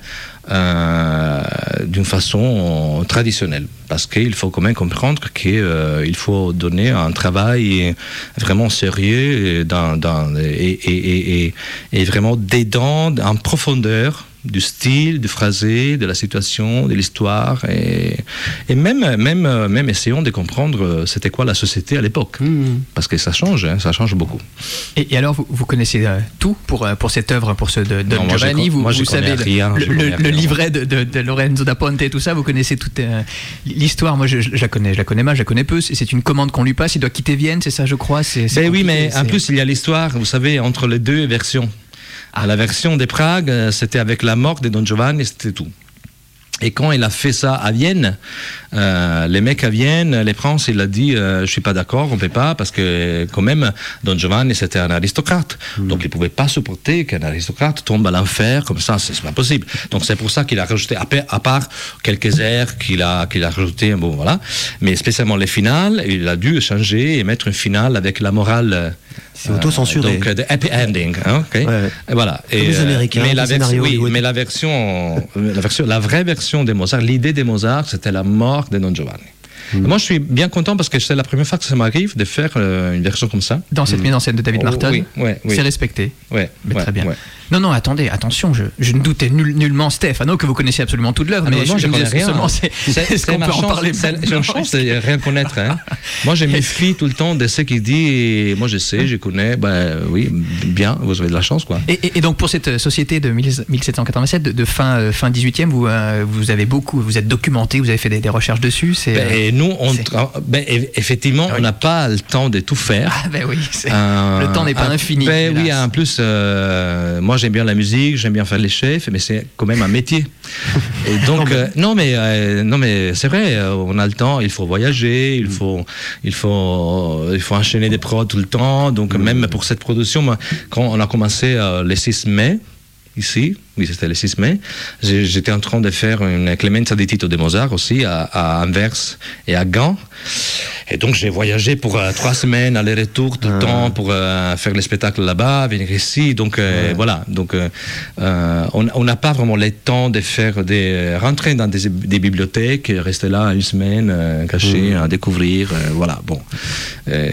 euh, d'une façon traditionnelle. Parce qu'il faut quand même comprendre qu'il euh, faut donner un travail vraiment sérieux dans, dans, et, et, et, et, et vraiment dedans, en profondeur, du style, du phrasé, de la situation, de l'histoire, et, et même, même, même essayons de comprendre c'était quoi la société à l'époque, mmh. parce que ça change, hein, ça change beaucoup. Et, et alors, vous, vous connaissez euh, tout pour, pour cette œuvre, pour ce de, de non, Giovanni, moi, vous, moi, vous savez rien, le, le, rien, le livret de, de, de Lorenzo da Ponte et tout ça, vous connaissez toute euh, l'histoire. Moi, je, je, je la connais, je la connais mal, je la connais peu. C'est, c'est une commande qu'on lui passe, il doit quitter Vienne, c'est ça, je crois. C'est, c'est ben oui, mais c'est... en plus, il y a l'histoire, vous savez, entre les deux versions. À la version de Prague, c'était avec la mort de Don Giovanni, c'était tout. Et quand il a fait ça à Vienne, euh, les mecs à Vienne, les princes, il a dit euh, je suis pas d'accord, on peut pas, parce que quand même Don Giovanni c'était un aristocrate, mmh. donc il pouvait pas supporter qu'un aristocrate tombe à l'enfer comme ça, c'est, c'est pas possible. Donc c'est pour ça qu'il a rajouté, à part quelques airs qu'il a qu'il a rajouté, bon voilà, mais spécialement les finales, il a dû changer et mettre une finale avec la morale. C'est auto-censuré. Euh, donc, the happy ending. Hein, okay. Ouais. Et voilà. Comme et, les Américains. Mais, la, vers- oui, oui. mais la, version, la, version, la vraie version de Mozart, l'idée de Mozart, c'était la mort de Don Giovanni. Mmh. Moi, je suis bien content parce que c'est la première fois que ça m'arrive de faire euh, une version comme ça. Dans cette mmh. mise en scène de David Martin, oh, oui, ouais, oui. c'est respecté. Ouais, mais ouais, très bien. Ouais. Non, non, attendez, attention, je, je ne doutais nul, nullement, Stefano, que vous connaissiez absolument toute l'œuvre, ah, mais moi, je, je me connais disais rien. seulement, c'est, c'est, est-ce c'est qu'on peut chance, en parler c'est, J'ai une chance de rien connaître. Hein. Moi, je me fie tout le temps de ce qu'il dit, et moi, je sais, je connais, ben oui, bien, vous avez de la chance, quoi. Et, et, et donc, pour cette société de mille sept cent quatre-vingt-sept, de, de fin, euh, fin dix-huitième, vous, euh, vous avez beaucoup, vous êtes documenté, vous avez fait des, des recherches dessus, c'est... Ben, et nous, on tra- ben, effectivement, ah, oui. on n'a pas le temps de tout faire. Ah, ben oui, euh, le temps n'est pas un, infini. Ben oui, en plus, euh, moi, moi j'aime bien la musique, j'aime bien faire les chefs, mais c'est quand même un métier. Et donc, euh, non mais, euh, non mais c'est vrai, euh, on a le temps, il faut voyager, il faut, il faut, il faut enchaîner des prods tout le temps. Donc mmh. même pour cette production, moi, quand on a commencé euh, le six mai, ici, oui c'était le six mai, j'étais en train de faire une Clemenza di Tito de Mozart aussi à, à Anvers et à Gand. Et donc j'ai voyagé pour euh, trois semaines, aller-retour tout le ah. temps pour euh, faire les spectacles là-bas, venir ici. Donc euh, ouais. voilà. Donc euh, euh, on n'a pas vraiment le temps de faire des rentrer dans des, des bibliothèques, rester là une semaine euh, caché, mmh. à découvrir. Euh, voilà. Bon. Euh,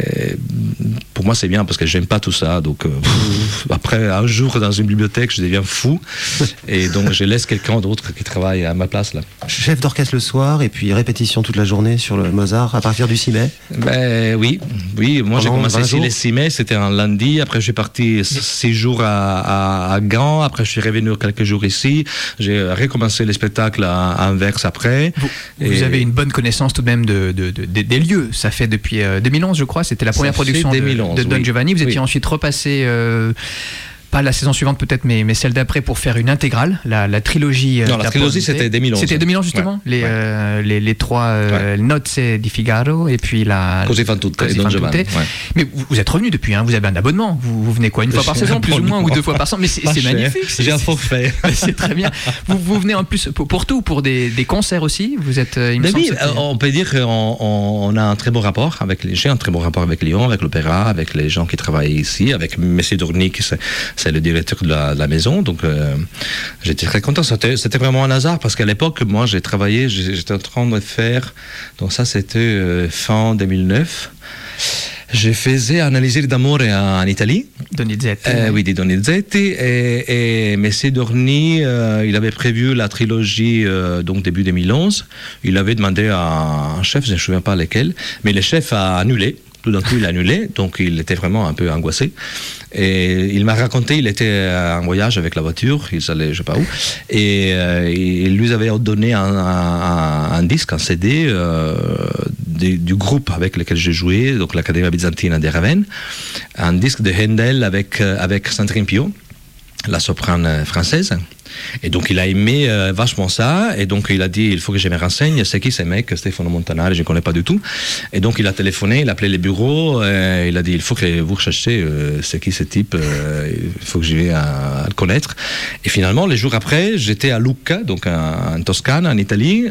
pour moi c'est bien parce que j'aime pas tout ça. Donc euh, pff, après un jour dans une bibliothèque, je deviens fou et donc je laisse quelqu'un d'autre qui travaille à ma place là. Chef d'orchestre le soir et puis répétition toute la journée sur le Mozart à partir du six mai. Ben oui, oui. Moi j'ai commencé ici le six mai, c'était un lundi. Après je suis parti six jours à, à, à Gand. Après je suis revenu quelques jours ici. J'ai recommencé les spectacles à, à Anvers après. Vous, et... vous avez une bonne connaissance tout de même de, de, de, de, des lieux. Ça fait depuis euh, deux mille onze, je crois. C'était la première Ça production de, de Don oui. Giovanni. Vous étiez oui. ensuite repassé. Euh, Pas la saison suivante peut-être, mais, mais celle d'après pour faire une intégrale, la, la trilogie. Non, la trilogie c'était deux mille onze. C'était deux mille onze justement, ouais. Les, ouais. Euh, les, les trois euh, ouais. Nozze di Figaro et puis la. Così fan tutte, Così fan tutte. Ouais. Mais vous, vous êtes revenu depuis, hein, vous avez un abonnement, vous, vous venez quoi, une fois par saison, plus ou moins, ou deux fois par saison, mais c'est magnifique. J'ai un forfait. C'est très bien. Vous, vous venez en plus pour, pour tout, pour des, des concerts aussi. Vous êtes. Il me oui, on peut dire qu'on on, on a un très bon rapport avec les. J'ai un très bon rapport avec Lyon, avec l'opéra, avec les gens qui travaillent ici, avec Messie Dorny, c'est le directeur de la, de la maison. Donc euh, j'étais très content. C'était, c'était vraiment un hasard parce qu'à l'époque, moi, j'ai travaillé, j'étais en train de faire. Donc ça, c'était euh, fin deux mille neuf. Je faisais Analyser d'Amore en Italie. Donizetti. Euh, oui, di Donizetti. Et, et Messie Dorny, euh, il avait prévu la trilogie euh, donc début deux mille onze. Il avait demandé à un chef, je ne me souviens pas lequel, mais le chef a annulé. Tout d'un coup, il a annulé, donc il était vraiment un peu angoissé. Et il m'a raconté, il était en voyage avec la voiture, il allait je sais pas où, et euh, il lui avait donné un, un, un disque, un C D euh, du, du groupe avec lequel j'ai joué, donc l'Accademia Bizantina de Ravenne, un disque de Handel avec, avec Sandrine Pio, la soprane française. Et donc il a aimé euh, vachement ça, et donc il a dit il faut que je me renseigne, c'est qui ces mecs, Stefano Montanari, je ne connais pas du tout. Et donc il a téléphoné, il a appelé les bureaux, euh, il a dit il faut que vous recherchiez euh, c'est qui ce type, euh, il faut que j'y vais à, à le connaître. Et finalement les jours après j'étais à Lucca, donc en, en Toscane, en Italie,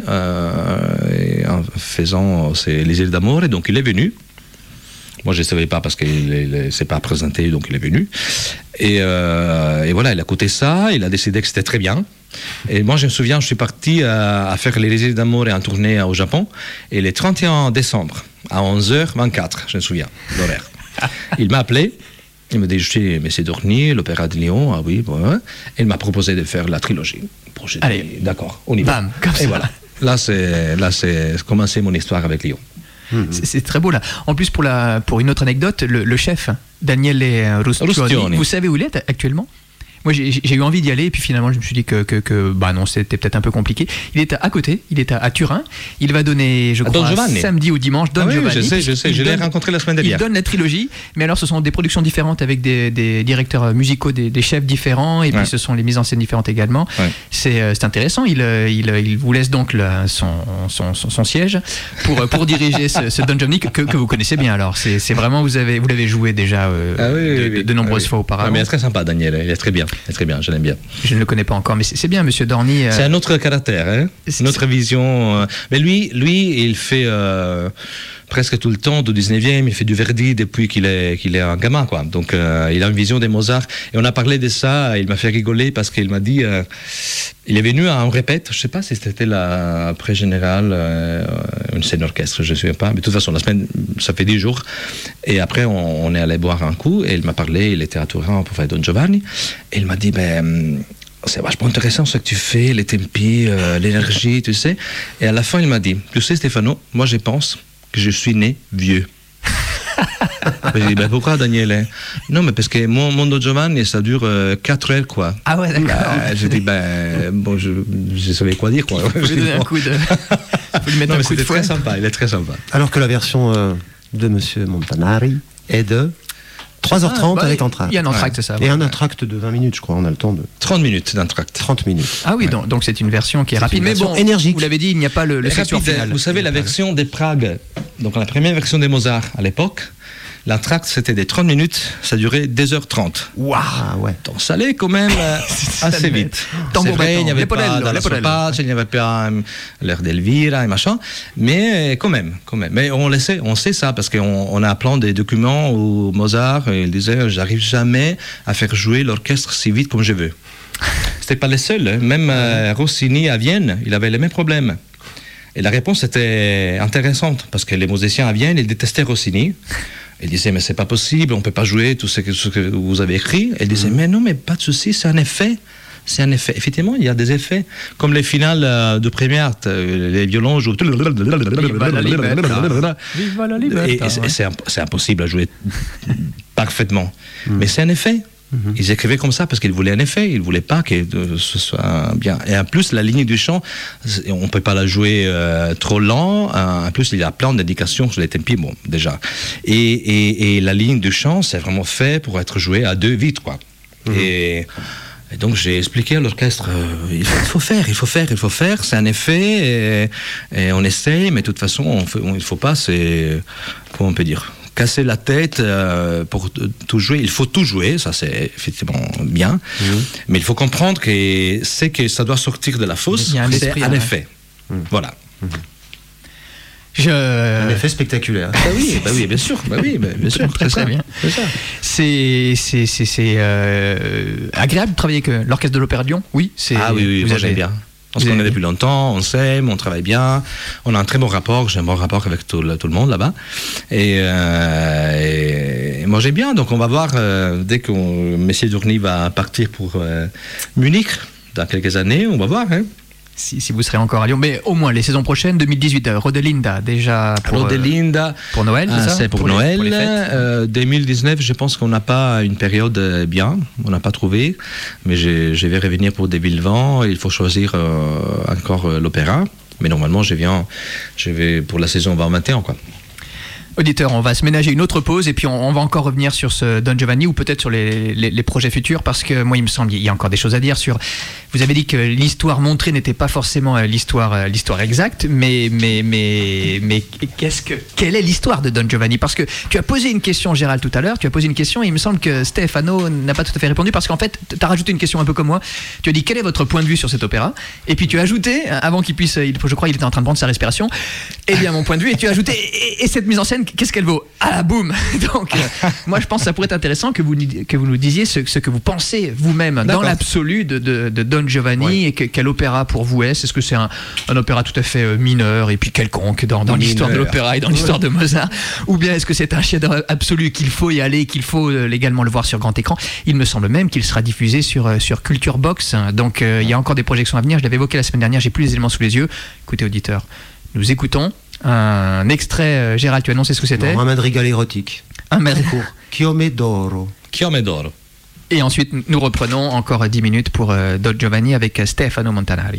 euh, en faisant les îles d'Amore, et donc il est venu. Moi, je ne savais pas parce qu'il ne s'est pas présenté, donc il est venu. Et, euh, et voilà, il a écouté ça, il a décidé que c'était très bien. Et moi, je me souviens, je suis parti à, à faire les îles d'Amore en tournée au Japon. Et le trente et un décembre, à onze heures vingt-quatre, je me souviens, l'horaire. Il m'a appelé, il me dit, je suis Messie Dorny, l'Opéra de Lyon, ah oui, bon, hein. Et il m'a proposé de faire la trilogie. Bon, j'ai Allez, dit, d'accord, on y va. Bam, comme et ça. Voilà, là, c'est, là, c'est commencé mon histoire avec Lyon. C'est, c'est très beau là. En plus, pour, la, pour une autre anecdote, le, le chef, Daniele Rustioni, Rustioni, vous savez où il est actuellement ? Moi, j'ai, j'ai eu envie d'y aller, et puis finalement, je me suis dit que, que, que bah non, c'était peut-être un peu compliqué. Il est à, à côté, il est à, à Turin. Il va donner, je à crois, samedi ou dimanche, Don ah oui, Giovanni. Je sais, je sais, je l'ai rencontré la semaine dernière. Il donne la trilogie, mais alors ce sont des productions différentes avec des, des directeurs musicaux, des, des chefs différents, et puis ouais. ce sont les mises en scène différentes également. Ouais. C'est, c'est intéressant. Il, il, il vous laisse donc le, son, son, son, son siège pour, pour diriger ce, ce Don Giovanni que, que vous connaissez bien. Alors, c'est, c'est vraiment, vous, avez, vous l'avez joué déjà euh, ah oui, de, oui, oui. de, de nombreuses ah oui. fois auparavant. Ah, mais il est très sympa, Daniel. Il est très bien. Il est très bien. Je l'aime bien. Je ne le connais pas encore, mais c'est, c'est bien, Monsieur Dorny. Euh... C'est un autre caractère, hein, une autre vision. Euh... Mais lui, lui, il fait euh, presque tout le temps du dix-neuvième, il fait du Verdi depuis qu'il est, qu'il est un gamin, quoi. Donc, euh, il a une vision des Mozart. Et on a parlé de ça, il m'a fait rigoler parce qu'il m'a dit, euh, il est venu à un répète, je ne sais pas si c'était la pré-générale, euh, une scène orchestre, je ne me souviens pas, mais de toute façon, la semaine, ça fait dix jours. Et après, on, on est allé boire un coup, et il m'a parlé, il était à Turin pour faire Don Giovanni, et il m'a dit, ben, c'est vachement intéressant ce que tu fais, les tempi, euh, l'énergie, tu sais. Et à la fin, il m'a dit, tu sais, Stefano, moi, je pense que je suis né vieux. J'ai dit, ben pourquoi, Daniele ? Non, mais parce que mon, mon Don Giovanni, ça dure euh, quatre heures, quoi. Ah ouais, d'accord. Ben, j'ai dit, ben, bon, je, je savais quoi dire, quoi. Je vais donner un coup de. Faut lui mettre non, un mais coup de c'était très sympa, il est très sympa. Alors que la version euh, de Monsieur Montanari est de. trois heures trente ah, bah, avec entracte. Il y a un entracte, ouais. c'est ça. Et un entracte de vingt minutes, je crois, on a le temps de... trente minutes d'entracte. trente minutes. Ah oui, ouais. donc, donc c'est une version qui est c'est rapide. Mais bon, énergique. Vous l'avez dit, il n'y a pas le, le rapide, final. Vous savez, la version des Prague, donc la première version des Mozart à l'époque, l'entracte c'était des trente minutes, ça durait deux heures trente. Waouh ah, ouais. Donc ça allait quand même assez vite. C'est vrai, il n'y avait pas la Sopage, il n'y avait pas l'air d'Elvira et machin, mais quand même, quand même. Mais on le sait, on sait ça parce qu'on on a plein de documents où Mozart il disait j'arrive jamais à faire jouer l'orchestre si vite comme je veux. C'était pas les seuls, hein. Même euh, Rossini à Vienne, il avait les mêmes problèmes. Et la réponse était intéressante parce que les musiciens à Vienne ils détestaient Rossini. Il disait, mais c'est pas possible, on peut pas jouer tout ce que, ce que vous avez écrit. Elle disait, mais non, mais pas de souci, c'est un effet. C'est un effet. Effectivement, il y a des effets. Comme les finales euh, de première acte, euh, les violons jouent. Viva la libertà. Viva la libertà. Et, et c'est, c'est impossible à jouer parfaitement. Mm. Mais c'est un effet. Mm-hmm. Ils écrivaient comme ça parce qu'ils voulaient un effet, ils ne voulaient pas que ce soit bien. Et en plus, la ligne du chant, on ne peut pas la jouer euh, trop lent. En plus, il y a plein d'indications sur les tempi, bon, déjà. Et, et, et la ligne du chant, c'est vraiment fait pour être joué à deux vite, quoi. Mm-hmm. Et, et donc, j'ai expliqué à l'orchestre, euh, il, faut, il faut faire, il faut faire, il faut faire, c'est un effet, et, et on essaye, mais de toute façon, on fait, on, il ne faut pas, c'est... Comment on peut dire ? Casser la tête euh, pour tout jouer. Il faut tout jouer, ça c'est effectivement bien. Mmh. Mais il faut comprendre que c'est que ça doit sortir de la fosse. Il y a un c'est un ouais. effet. Mmh. Voilà. Mmh. Je... Un effet spectaculaire. Bah oui, bah oui, bien sûr. Bah oui, bah bien sûr. Très, très, très bien. C'est, ça. c'est, c'est, c'est, c'est euh, agréable de travailler avec l'orchestre de l'Opéra de Lyon. Oui, c'est. Ah oui, oui, vous moi avez... j'aime bien. On se connaît depuis longtemps, on s'aime, on travaille bien, on a un très bon rapport, j'ai un bon rapport avec tout le, tout le monde là-bas. Et, euh, et moi j'aime bien, donc on va voir, euh, dès que M. Dourny va partir pour euh, Munich, dans quelques années, on va voir. Hein. Si, si vous serez encore à Lyon, mais au moins les saisons prochaines, deux mille dix-huit, euh, Rodelinda déjà pour, Rodelinda, euh, pour Noël, ah, c'est ça c'est pour, pour Noël. Les, pour les euh, deux mille dix-neuf, je pense qu'on n'a pas une période bien, on n'a pas trouvé, mais je, je vais revenir pour des Villevent. Il faut choisir euh, encore euh, l'opéra, mais normalement je viens, je vais pour la saison vingt vingt et un quoi. Auditeurs, on va se ménager une autre pause et puis on, on va encore revenir sur ce Don Giovanni ou peut-être sur les, les, les projets futurs parce que moi il me semble il y a encore des choses à dire sur. Vous avez dit que l'histoire montrée n'était pas forcément l'histoire, l'histoire exacte, mais mais mais mais qu'est-ce que quelle est l'histoire de Don Giovanni? Parce que tu as posé une question, Gérald, tout à l'heure. Tu as posé une question et il me semble que Stefano n'a pas tout à fait répondu parce qu'en fait tu as rajouté une question un peu comme moi. Tu as dit quel est votre point de vue sur cet opéra et puis tu as ajouté avant qu'il puisse, je crois il était en train de prendre sa respiration. Eh bien mon point de vue et tu as ajouté et, et cette mise en scène. Qu'est-ce qu'elle vaut? Ah, boum. Donc, euh, moi, je pense que ça pourrait être intéressant que vous, que vous nous disiez ce, ce que vous pensez vous-même D'accord. dans l'absolu de, de, de Don Giovanni ouais. et que, quel opéra pour vous est. Est-ce que c'est un, un opéra tout à fait mineur et puis quelconque dans, dans l'histoire de l'opéra et dans l'histoire ouais. de Mozart? Ou bien est-ce que c'est un chef-d'œuvre absolu qu'il faut y aller, qu'il faut euh, légalement le voir sur grand écran? Il me semble même qu'il sera diffusé sur, euh, sur Culture Box. Donc, euh, il y a encore des projections à venir. Je l'avais évoqué la semaine dernière. J'ai plus les éléments sous les yeux. Écoutez, auditeurs, nous écoutons un extrait. euh, Gérald, tu as annoncé ce que c'était? Non, un madrigal érotique. Un madrigal. Chiome d'oro. Chiome d'oro. Et ensuite, nous reprenons encore dix minutes pour euh, Don Giovanni avec Stefano Montanari.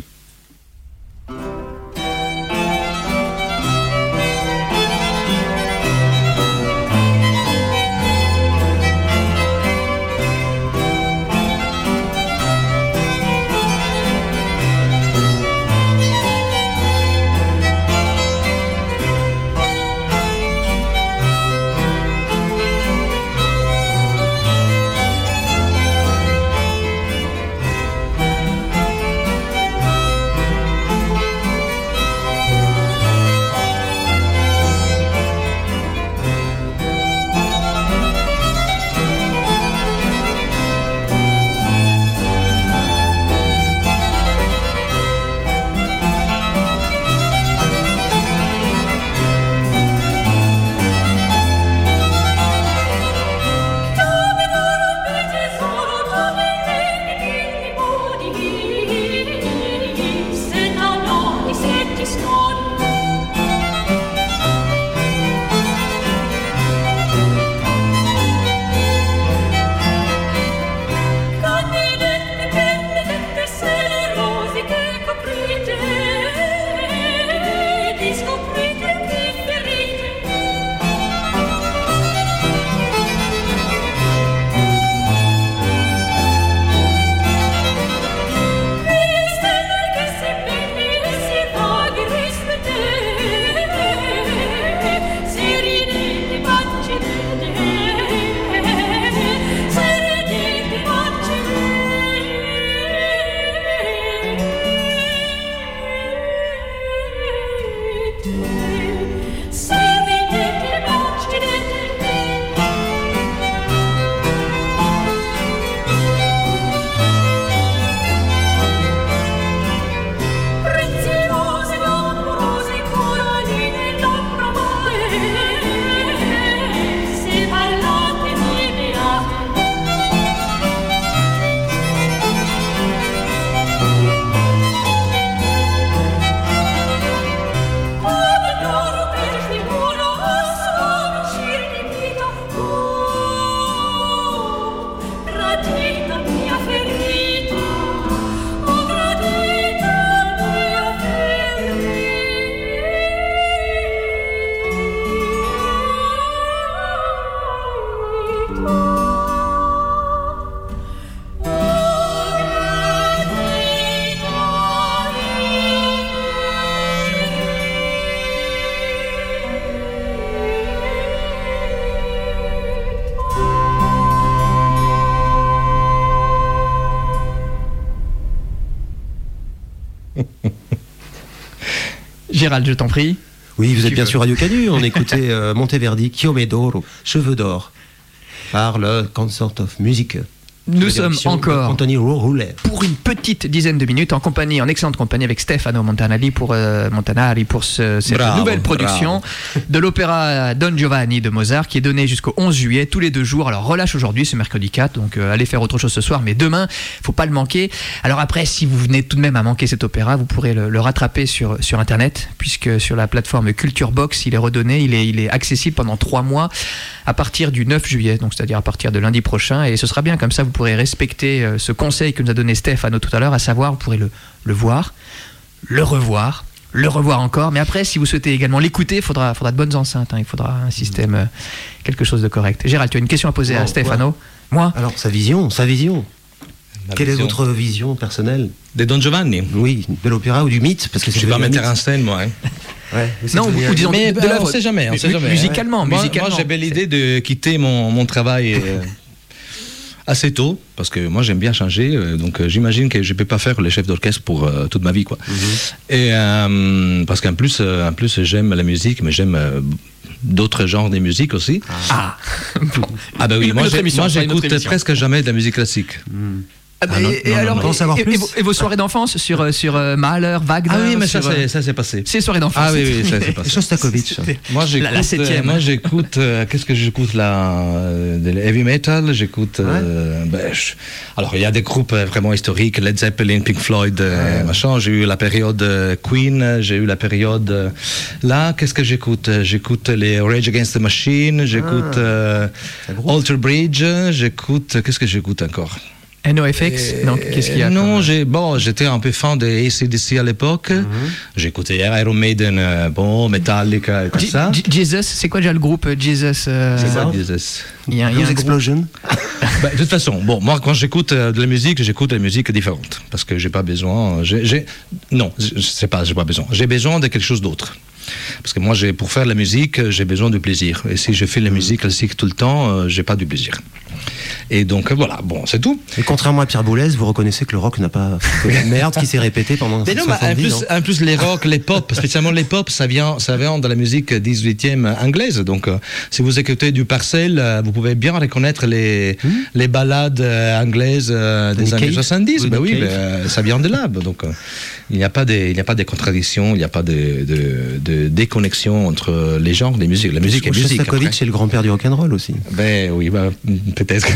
Gérald, je t'en prie. Oui, vous êtes Tu bien veux. sur Radio Canu. On écoutait euh, Monteverdi, Chiome d'Oro, Cheveux d'or, par le Concert of Music. Nous La sommes direction de encore Anthony Roulet. pour une petite dizaine de minutes en compagnie, en excellente compagnie avec Stefano Montanari pour, euh, Montanari pour ce- cette Bravo, nouvelle production de l'opéra Don Giovanni de Mozart qui est donné jusqu'au onze juillet, tous les deux jours. Alors relâche aujourd'hui, ce mercredi quatre, donc euh, allez faire autre chose ce soir, mais demain, faut pas le manquer. Alors après, si vous venez tout de même à manquer cet opéra, vous pourrez le, le rattraper sur, sur Internet, puisque sur la plateforme Culture Box, il est redonné, il est, il est accessible pendant trois mois à partir du neuf juillet, donc c'est-à-dire à partir de lundi prochain, et ce sera bien comme ça, vous pourrez respecter euh, ce conseil que nous a donné Stéphano tout à l'heure, à savoir, vous pourrez le, le voir, le revoir, le revoir encore, mais après, si vous souhaitez également l'écouter, il faudra, faudra de bonnes enceintes, hein, il faudra un système, euh, quelque chose de correct. Gérald, tu as une question à poser Bon, à Stéphano? Moi? Alors, sa vision, sa vision. La Quelle vision est votre vision personnelle? de Don Giovanni. Oui, de l'opéra ou du mythe, parce que Je c'est suis pas devenu un metteur en mythe. scène, moi. Hein. Ouais, mais c'est Non, devenu ou un disons mythe. Mais de bah, l'œuvre. on sait jamais, on sait Mu- jamais. musicalement, Moi, musicalement. moi, j'avais l'idée de quitter mon, mon travail euh, assez tôt, parce que moi j'aime bien changer, euh, donc euh, j'imagine que je peux pas faire le chef d'orchestre pour euh, toute ma vie, quoi. Et euh, parce qu'en plus, euh, en plus j'aime la musique, mais j'aime euh, d'autres genres de musique aussi. Ah, Ah bah oui, Une moi, autre j'ai- émission, moi ça, une autre j'écoute émission. presque jamais de la musique classique. Ah, bah, Ah non, et, et non, non, alors, non. Pour en savoir et- et plus. vos, et vos soirées d'enfance sur, euh, sur euh, Mahler, Wagner? Ah oui, mais ça sur, euh, c'est ça c'est passé. c'est soirées d'enfance. Ah oui, oui, ça c'est passé. Shostakovich. Moi j'écoute, la septième. euh, moi j'écoute, euh, qu'est-ce que j'écoute là, euh, de heavy metal, j'écoute. euh, ben, je- alors il y a des groupes euh, vraiment historiques, Led Zeppelin, Pink Floyd, euh, machin. J'ai eu la période euh, Queen, j'ai eu la période. euh, là, qu'est-ce que j'écoute? J'écoute les Rage Against the Machine, j'écoute euh, un groupe. Alter Bridge, j'écoute. Qu'est-ce que j'écoute encore? N O F X? Non, qu'est-ce qu'il y a? Non, comme- j'ai, bon, j'étais un peu fan de A C D C à l'époque. J'écoutais Iron Maiden, euh, bon, Metallica et tout J- ça. J- Jesus, c'est quoi déjà le groupe euh, Jesus? euh, C'est ça. quoi, Jesus? Il y a, il y a Blues un groupe- Explosion. Bah, de toute façon, bon, moi quand j'écoute euh, de la musique, j'écoute de la musique différente parce que j'ai pas besoin. J'ai, j'ai- non, je je sais pas, j'ai pas besoin. J'ai besoin de quelque chose d'autre. Parce que moi, j'ai, pour faire la musique, j'ai besoin du plaisir. Et si je fais la musique classique tout le temps, euh, j'ai pas du plaisir. Et donc euh, voilà, bon, c'est tout. Et contrairement à Pierre Boulez, vous reconnaissez que le rock n'a pas. que la merde qui s'est répétée pendant Mais non, mais en soixante-dix plus, ans. en plus, les rock, les pop, spécialement les pop, ça vient, ça vient de la musique dix-huitième anglaise. Donc, euh, si vous écoutez du Parcel, euh, vous pouvez bien reconnaître les, les ballades euh, anglaises euh, des Nick années Cave. soixante-dix. Oui, Ben Nick oui, Cave. ben, euh, ça vient de là. Donc, euh, il n'y a pas de, il n'y a pas de contradiction, il n'y a pas de, de, de déconnexion entre les genres des musiques. La musique est musique. Shostakovich après. est le grand-père du rock'n'roll aussi. Ben oui, ben, peut-être.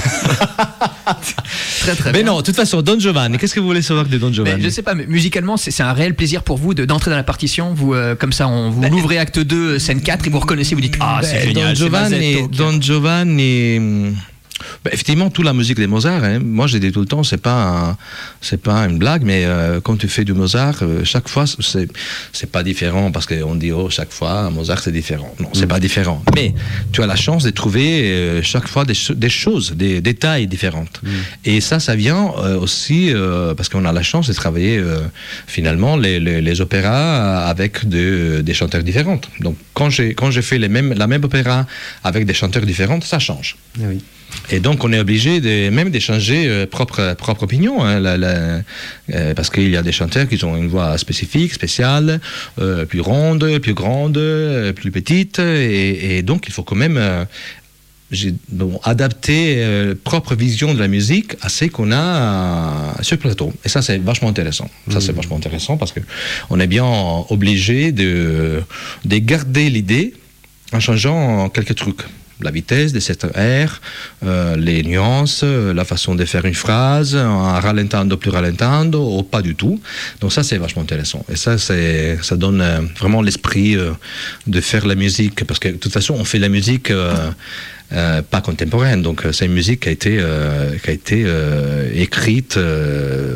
Très très Mais bien. non, de toute façon, Don Giovanni, qu'est-ce que vous voulez savoir de Don Mais Giovanni? je sais pas, mais musicalement, c'est c'est un réel plaisir pour vous de- d'entrer dans la partition. Vous, euh, comme ça, on, vous l'ouvrez acte deux, scène quatre, et vous reconnaissez, vous dites ah c'est Ben, génial. Don c'est Giovanni, Mazzetto qui a- Don Giovanni, hum, ben, effectivement, toute la musique de Mozart, hein, moi j'ai dit tout le temps, c'est pas un- c'est pas une blague, mais euh, quand tu fais du Mozart, euh, chaque fois c'est c'est pas différent parce qu'on dit oh chaque fois Mozart c'est différent. Non, c'est pas différent. Mais tu as la chance de trouver euh, chaque fois des, cho- des choses, des détails différentes. Et ça, ça vient euh, aussi euh, parce qu'on a la chance de travailler euh, finalement les, les, les opéras avec de- des chanteurs différents. Donc quand j'ai quand j'ai fait les mêmes la même opéra avec des chanteurs différents, ça change. Ah oui. Et donc, on est obligé de, même d'échanger euh, propre, propre opinion, hein, la- la- euh, parce qu'il y a des chanteurs qui ont une voix spécifique, spéciale, euh, plus ronde, plus grande, euh, plus petite, et, et donc il faut quand même euh, j'ai, bon, adapter euh, propre vision de la musique à ce qu'on a euh, sur le plateau. Et ça, c'est vachement intéressant. Ça, c'est vachement intéressant parce que on est bien obligé de, de garder l'idée en changeant quelques trucs. La vitesse de certains airs, euh, les nuances, euh, la façon de faire une phrase, en ralentando, plus ralentando, ou pas du tout. Donc ça, c'est vachement intéressant. Et ça, c'est, ça donne euh, vraiment l'esprit euh, de faire la musique. Parce que de toute façon, on fait la musique euh, euh, pas contemporaine. Donc c'est une musique qui a été, euh, qui a été euh, écrite... Euh,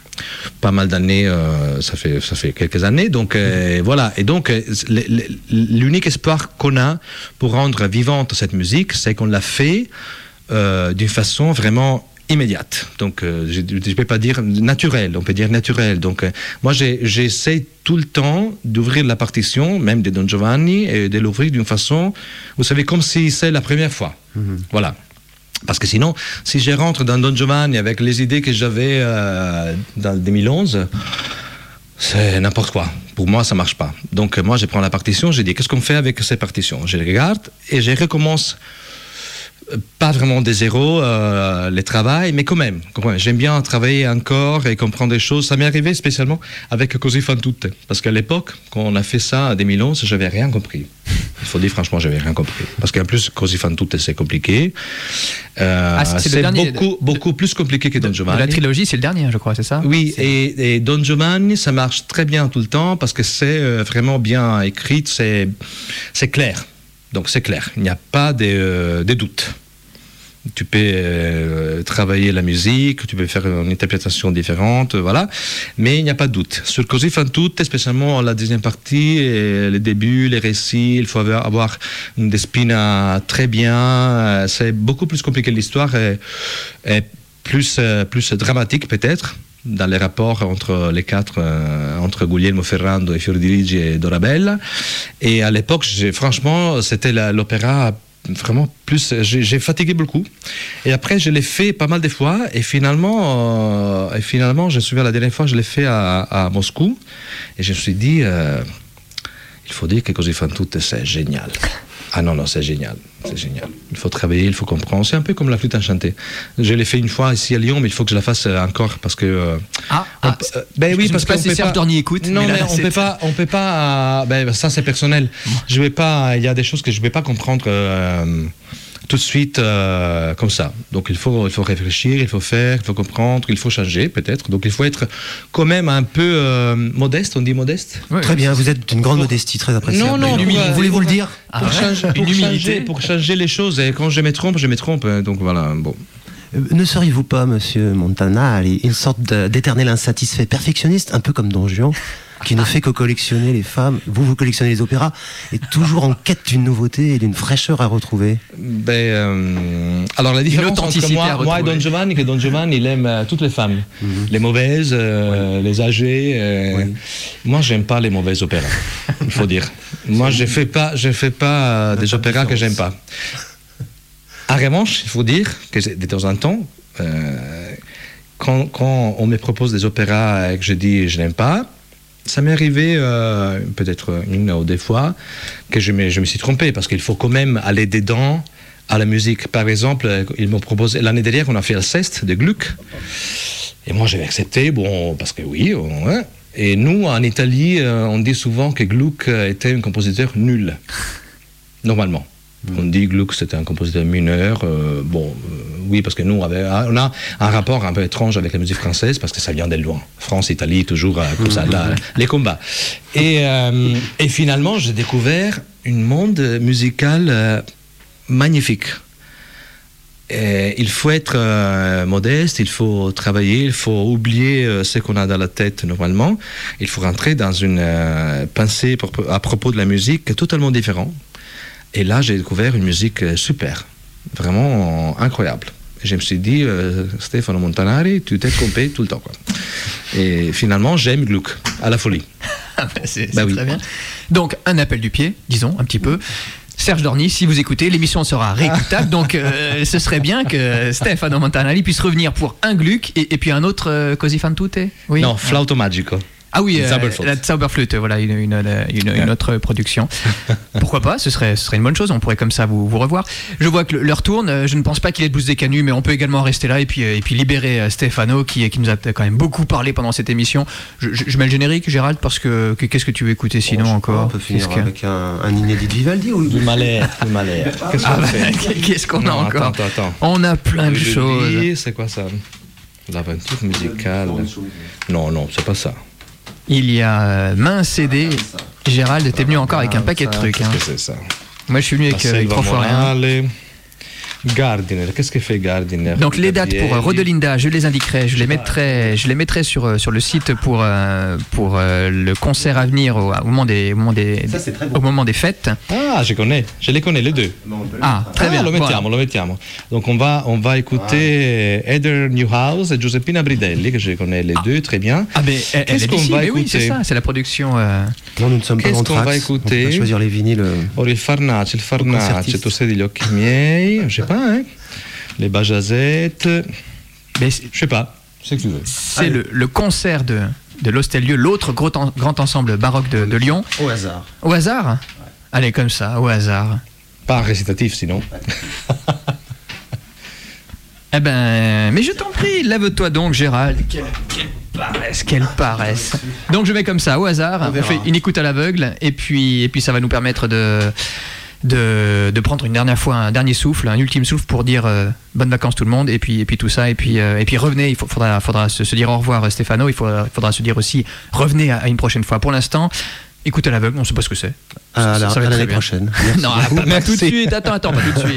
pas mal d'années, euh, ça fait ça fait quelques années, donc euh, voilà. Et donc euh, l'unique espoir qu'on a pour rendre vivante cette musique, c'est qu'on l'a fait euh, d'une façon vraiment immédiate. Donc euh, je ne peux pas dire naturelle, on peut dire naturelle. Donc euh, moi j'ai, j'essaie tout le temps d'ouvrir la partition, même de Don Giovanni, et de l'ouvrir d'une façon, vous savez, comme si c'est la première fois. Mm-hmm. Voilà. Parce que sinon, si je rentre dans Don Giovanni avec les idées que j'avais euh, dans deux mille onze, c'est n'importe quoi. Pour moi, ça marche pas. Donc moi, je prends la partition, je dis qu'est-ce qu'on fait avec ces partitions. Je les regarde et je recommence. Pas vraiment des zéros, euh, les travails, mais quand même, quand même. J'aime bien travailler encore et comprendre des choses. Ça m'est arrivé spécialement avec Così fan tutte. Parce qu'à l'époque, quand on a fait ça en deux mille onze, j'avais rien compris. Il faut dire franchement, j'avais rien compris. Parce qu'en plus, Così fan tutte, c'est compliqué. Euh, ah, c'est c'est dernier, beaucoup, beaucoup plus compliqué que Don Giovanni. La trilogie, c'est le dernier, je crois, c'est ça? Oui, c'est... et, et Don Giovanni, ça marche très bien tout le temps parce que c'est euh, vraiment bien écrit, c'est, c'est clair. Donc c'est clair, il n'y a pas de, euh, de doute. Tu peux euh, travailler la musique, tu peux faire une interprétation différente, voilà, mais il n'y a pas de doute. Sur Così fan tutte, spécialement la deuxième partie, et les débuts, les récits, il faut avoir, avoir une despina très bien, c'est beaucoup plus compliqué l'histoire, et, et plus, euh, plus dramatique peut-être, dans les rapports entre les quatre, euh, entre Guglielmo Ferrando et Fiordiligi et Dorabella. Et à l'époque, j'ai, franchement, c'était la, l'opéra vraiment plus... J'ai, j'ai fatigué beaucoup. Et après, je l'ai fait pas mal de fois. Et finalement, euh, et finalement je me souviens la dernière fois, je l'ai fait à, à Moscou. Et je me suis dit, euh, il faut dire que Così fan tutte, c'est génial. Ah non, non, c'est génial, c'est génial. Il faut travailler, il faut comprendre. C'est un peu comme la flûte enchantée. Je l'ai fait une fois ici à Lyon, mais il faut que je la fasse encore parce que... Euh, ah, on, ah euh, ben oui, je parce ne sais pas si Serge Dorny écoute. Non, mais, mais là, on peut pas, on peut pas... Euh, ben ça, c'est personnel. Je vais pas... Il y a des choses que je ne vais pas comprendre... Euh, tout de suite euh, comme ça. Donc il faut, il faut réfléchir, il faut faire, il faut comprendre, il faut changer peut-être. Donc il faut être quand même un peu euh, modeste, on dit modeste. Oui, très bien, vous êtes d'une grande pour... modestie, très appréciable. Non, non, pour, voulez-vous le dire pour, ah, changer, pour, changer, pour changer les choses. Et quand je me trompe, je me trompe. Donc voilà, bon. Euh, ne seriez-vous pas, monsieur Montanari, une sorte d'éternel insatisfait perfectionniste, un peu comme Don Juan, qui ne fait que collectionner les femmes, vous, vous collectionnez les opéras, et toujours en quête d'une nouveauté et d'une fraîcheur à retrouver? Ben, euh, alors la différence entre moi, moi et Don Giovanni, que Don Giovanni, il aime euh, toutes les femmes, mm-hmm. les mauvaises, euh, oui. les âgées. Euh, oui. Moi, j'aime pas les mauvais opéras, il faut dire. Moi, je fais pas, je fais pas euh, des opéras que j'aime pas. En revanche, il faut dire que de temps en temps, euh, quand, quand on me propose des opéras et que je dis je n'aime pas, ça m'est arrivé euh, peut-être une ou deux fois que je me, je me suis trompé parce qu'il faut quand même aller dedans à la musique. Par exemple, ils m'ont proposé, l'année dernière, on a fait Alceste de Gluck. Et moi, j'avais accepté, bon, parce que oui. On, hein. Et nous, en Italie, on dit souvent que Gluck était un compositeur nul, normalement. On dit Gluck c'était un compositeur mineur. Euh, bon, euh, oui, parce que nous, on, avait, on a un rapport un peu étrange avec la musique française, parce que ça vient de loin. France, Italie, toujours euh, comme ça, là, les combats. Et, euh, et finalement, j'ai découvert un monde musical euh, magnifique. Et il faut être euh, modeste, il faut travailler, il faut oublier euh, ce qu'on a dans la tête normalement. Il faut rentrer dans une euh, pensée à propos de la musique totalement différente. Et là, j'ai découvert une musique super, vraiment incroyable. Et je me suis dit, euh, Stefano Montanari, tu t'es trompé tout le temps, quoi. Et finalement, j'aime Gluck, à la folie. Ah bah c'est bah c'est oui. Très bien. Donc, un appel du pied, disons, un petit peu. Serge Dorny, si vous écoutez, l'émission sera réécoutable, donc euh, ce serait bien que Stefano Montanari puisse revenir pour un Gluck et, et puis un autre euh, Così fan tutte. Oui. Non, Flauto Magico. Ah oui, euh, la Zauberflöte, voilà, une, une, une, une autre production. Pourquoi pas, ce serait, ce serait une bonne chose, on pourrait comme ça vous, vous revoir. Je vois que l'heure tourne, je ne pense pas qu'il ait de blouse des canuts, mais on peut également rester là et puis, et puis libérer Stefano, qui, qui nous a quand même beaucoup parlé pendant cette émission. Je, je, je mets le générique, Gérald, parce que, que qu'est-ce que tu veux écouter sinon oh, encore? On peut finir qu'est-ce avec que... un, un inédit de Vivaldi ou du Mahler, du Mahler. Qu'est-ce qu'on ah bah, qu'est-ce qu'on a non, encore attends, attends, attends. On a plein de choses. Dis, c'est quoi ça? L'aventure musicale. Non, non, c'est pas ça. Il y a euh, main C D. Gérald, t'es venu encore avec un paquet de trucs. Hein. Qu'est-ce que c'est ça? Moi, je suis venu avec, euh, avec trois fois rien. Gardiner, qu'est-ce que fait Gardiner? Donc les dates pour euh, Rodelinda, je les indiquerai, je les mettrai, je les mettrai sur, euh, sur le site pour, euh, pour euh, le concert à venir au, au moment des, au moment des, Ça, des au moment des fêtes. Ah, je connais, je les connais les deux. Ah, très ah, bien. Lo mettiamo, voilà. lo mettiamo. Donc on va, on va écouter ah. Heather Newhouse et Giuseppina Bridelli, que je connais les ah. deux très bien. Ah mais elle, qu'est-ce elle qu'on va mais écouter? Oui, c'est ça, c'est la production. Euh... Non, nous ne sommes qu'est-ce pas en qu'on va écouter? On va choisir les vinyles. Or il Farnace, il Farnace, tu sais degli occhi miei, je sais pas. Hein, les Bajazettes, mais je sais pas, c'est que tu veux. C'est le, le concert de, de l'Hostel-Lieu, l'autre gros en- grand ensemble baroque de, de Lyon. Au hasard. Au hasard ouais. Allez, comme ça, au hasard. Pas un récitatif sinon. Eh ben, mais je t'en prie, lève-toi donc, Gérald. Quelle, quelle paresse, quelle paresse. Donc je vais comme ça, au hasard. On, on fait une écoute à l'aveugle, et puis, et puis ça va nous permettre de, de, de prendre une dernière fois un dernier souffle, un ultime souffle pour dire euh, bonnes vacances tout le monde, et puis, et puis tout ça, et puis, euh, et puis revenez. Il faut, faudra, faudra se, se dire au revoir, Stéphano. Il faudra, faudra se dire aussi revenez à, à une prochaine fois. Pour l'instant, écoute à l'aveugle, on ne sait pas ce que c'est. À, Ça- la- ça va à être l'année très bien. prochaine. Merci. Non, pas, pas tout de suite. Attends, attends, pas tout de suite.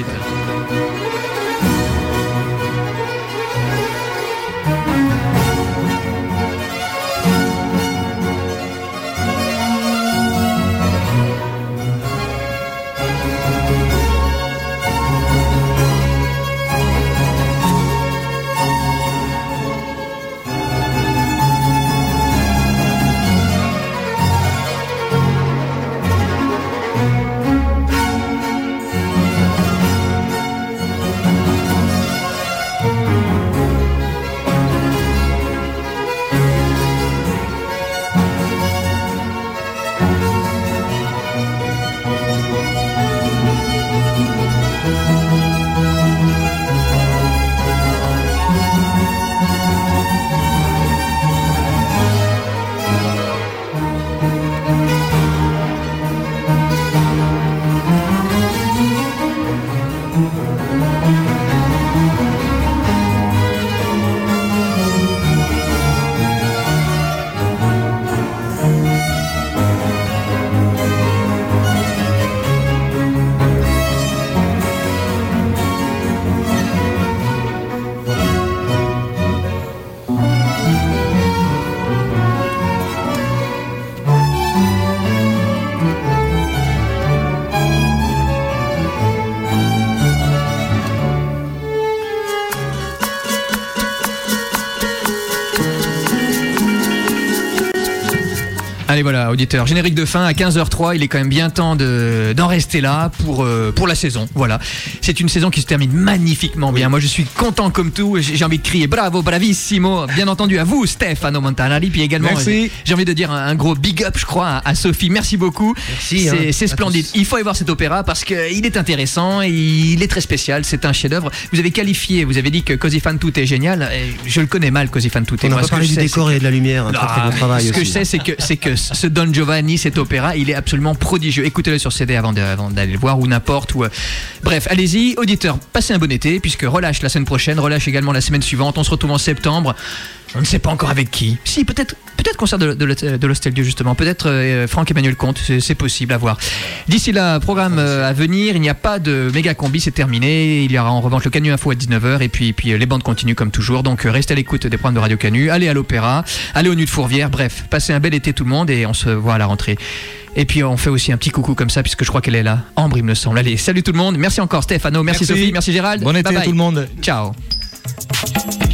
Allez voilà, auditeurs, générique de fin à quinze heures trois, il est quand même bien temps de, d'en rester là pour, euh, pour la saison. Voilà, c'est une saison qui se termine magnifiquement bien. Moi je suis content comme tout, j'ai j'ai envie de crier bravo, bravissimo, bien entendu à vous Stefano Montanari, puis également Merci. j'ai, j'ai envie de dire un, un gros big up je crois à, à Sophie, merci beaucoup. Merci, c'est, hein, c'est à splendide, tous. il faut aller voir cet opéra parce qu'il est intéressant, et il est très spécial, c'est un chef d'œuvre. Vous avez qualifié, vous avez dit que Così fan tutte est génial, et je le connais mal Così fan tutte. On n'a Moi, pas ce que parlé je du sais, décor et de la lumière. Un très très ah, bon travail ce que aussi. je sais, c'est que, c'est que ce Don Giovanni, cet opéra, il est absolument prodigieux. Écoutez-le sur C D avant, de- avant d'aller le voir, ou n'importe où. euh. Bref, allez-y, auditeurs, passez un bon été, puisque relâche la semaine prochaine, relâche également la semaine suivante. On se retrouve en septembre. On ne sait pas encore avec qui. Si, peut-être, peut-être concert de, de, l'hôtel- de l'Hostel-Dieu, justement. Peut-être euh, Franck-Emmanuel Comte, c'est, c'est possible à voir. D'ici là, programme euh, à venir. Il n'y a pas de méga combi, c'est terminé. Il y aura en revanche le Canu Info à dix-neuf heures, et puis, et puis euh, les bandes continuent comme toujours. Donc euh, restez à l'écoute des programmes de Radio Canu. Allez à l'opéra, allez au Nu de Fourvière. Bref, passez un bel été tout le monde, et on se voit à la rentrée. Et puis on fait aussi un petit coucou comme ça, puisque je crois qu'elle est là. Ambre, il me semble. Allez, salut tout le monde. Merci encore Stéphano, merci, Merci. Sophie, merci Gérald. Bon été Bye à bye. tout le monde. Ciao.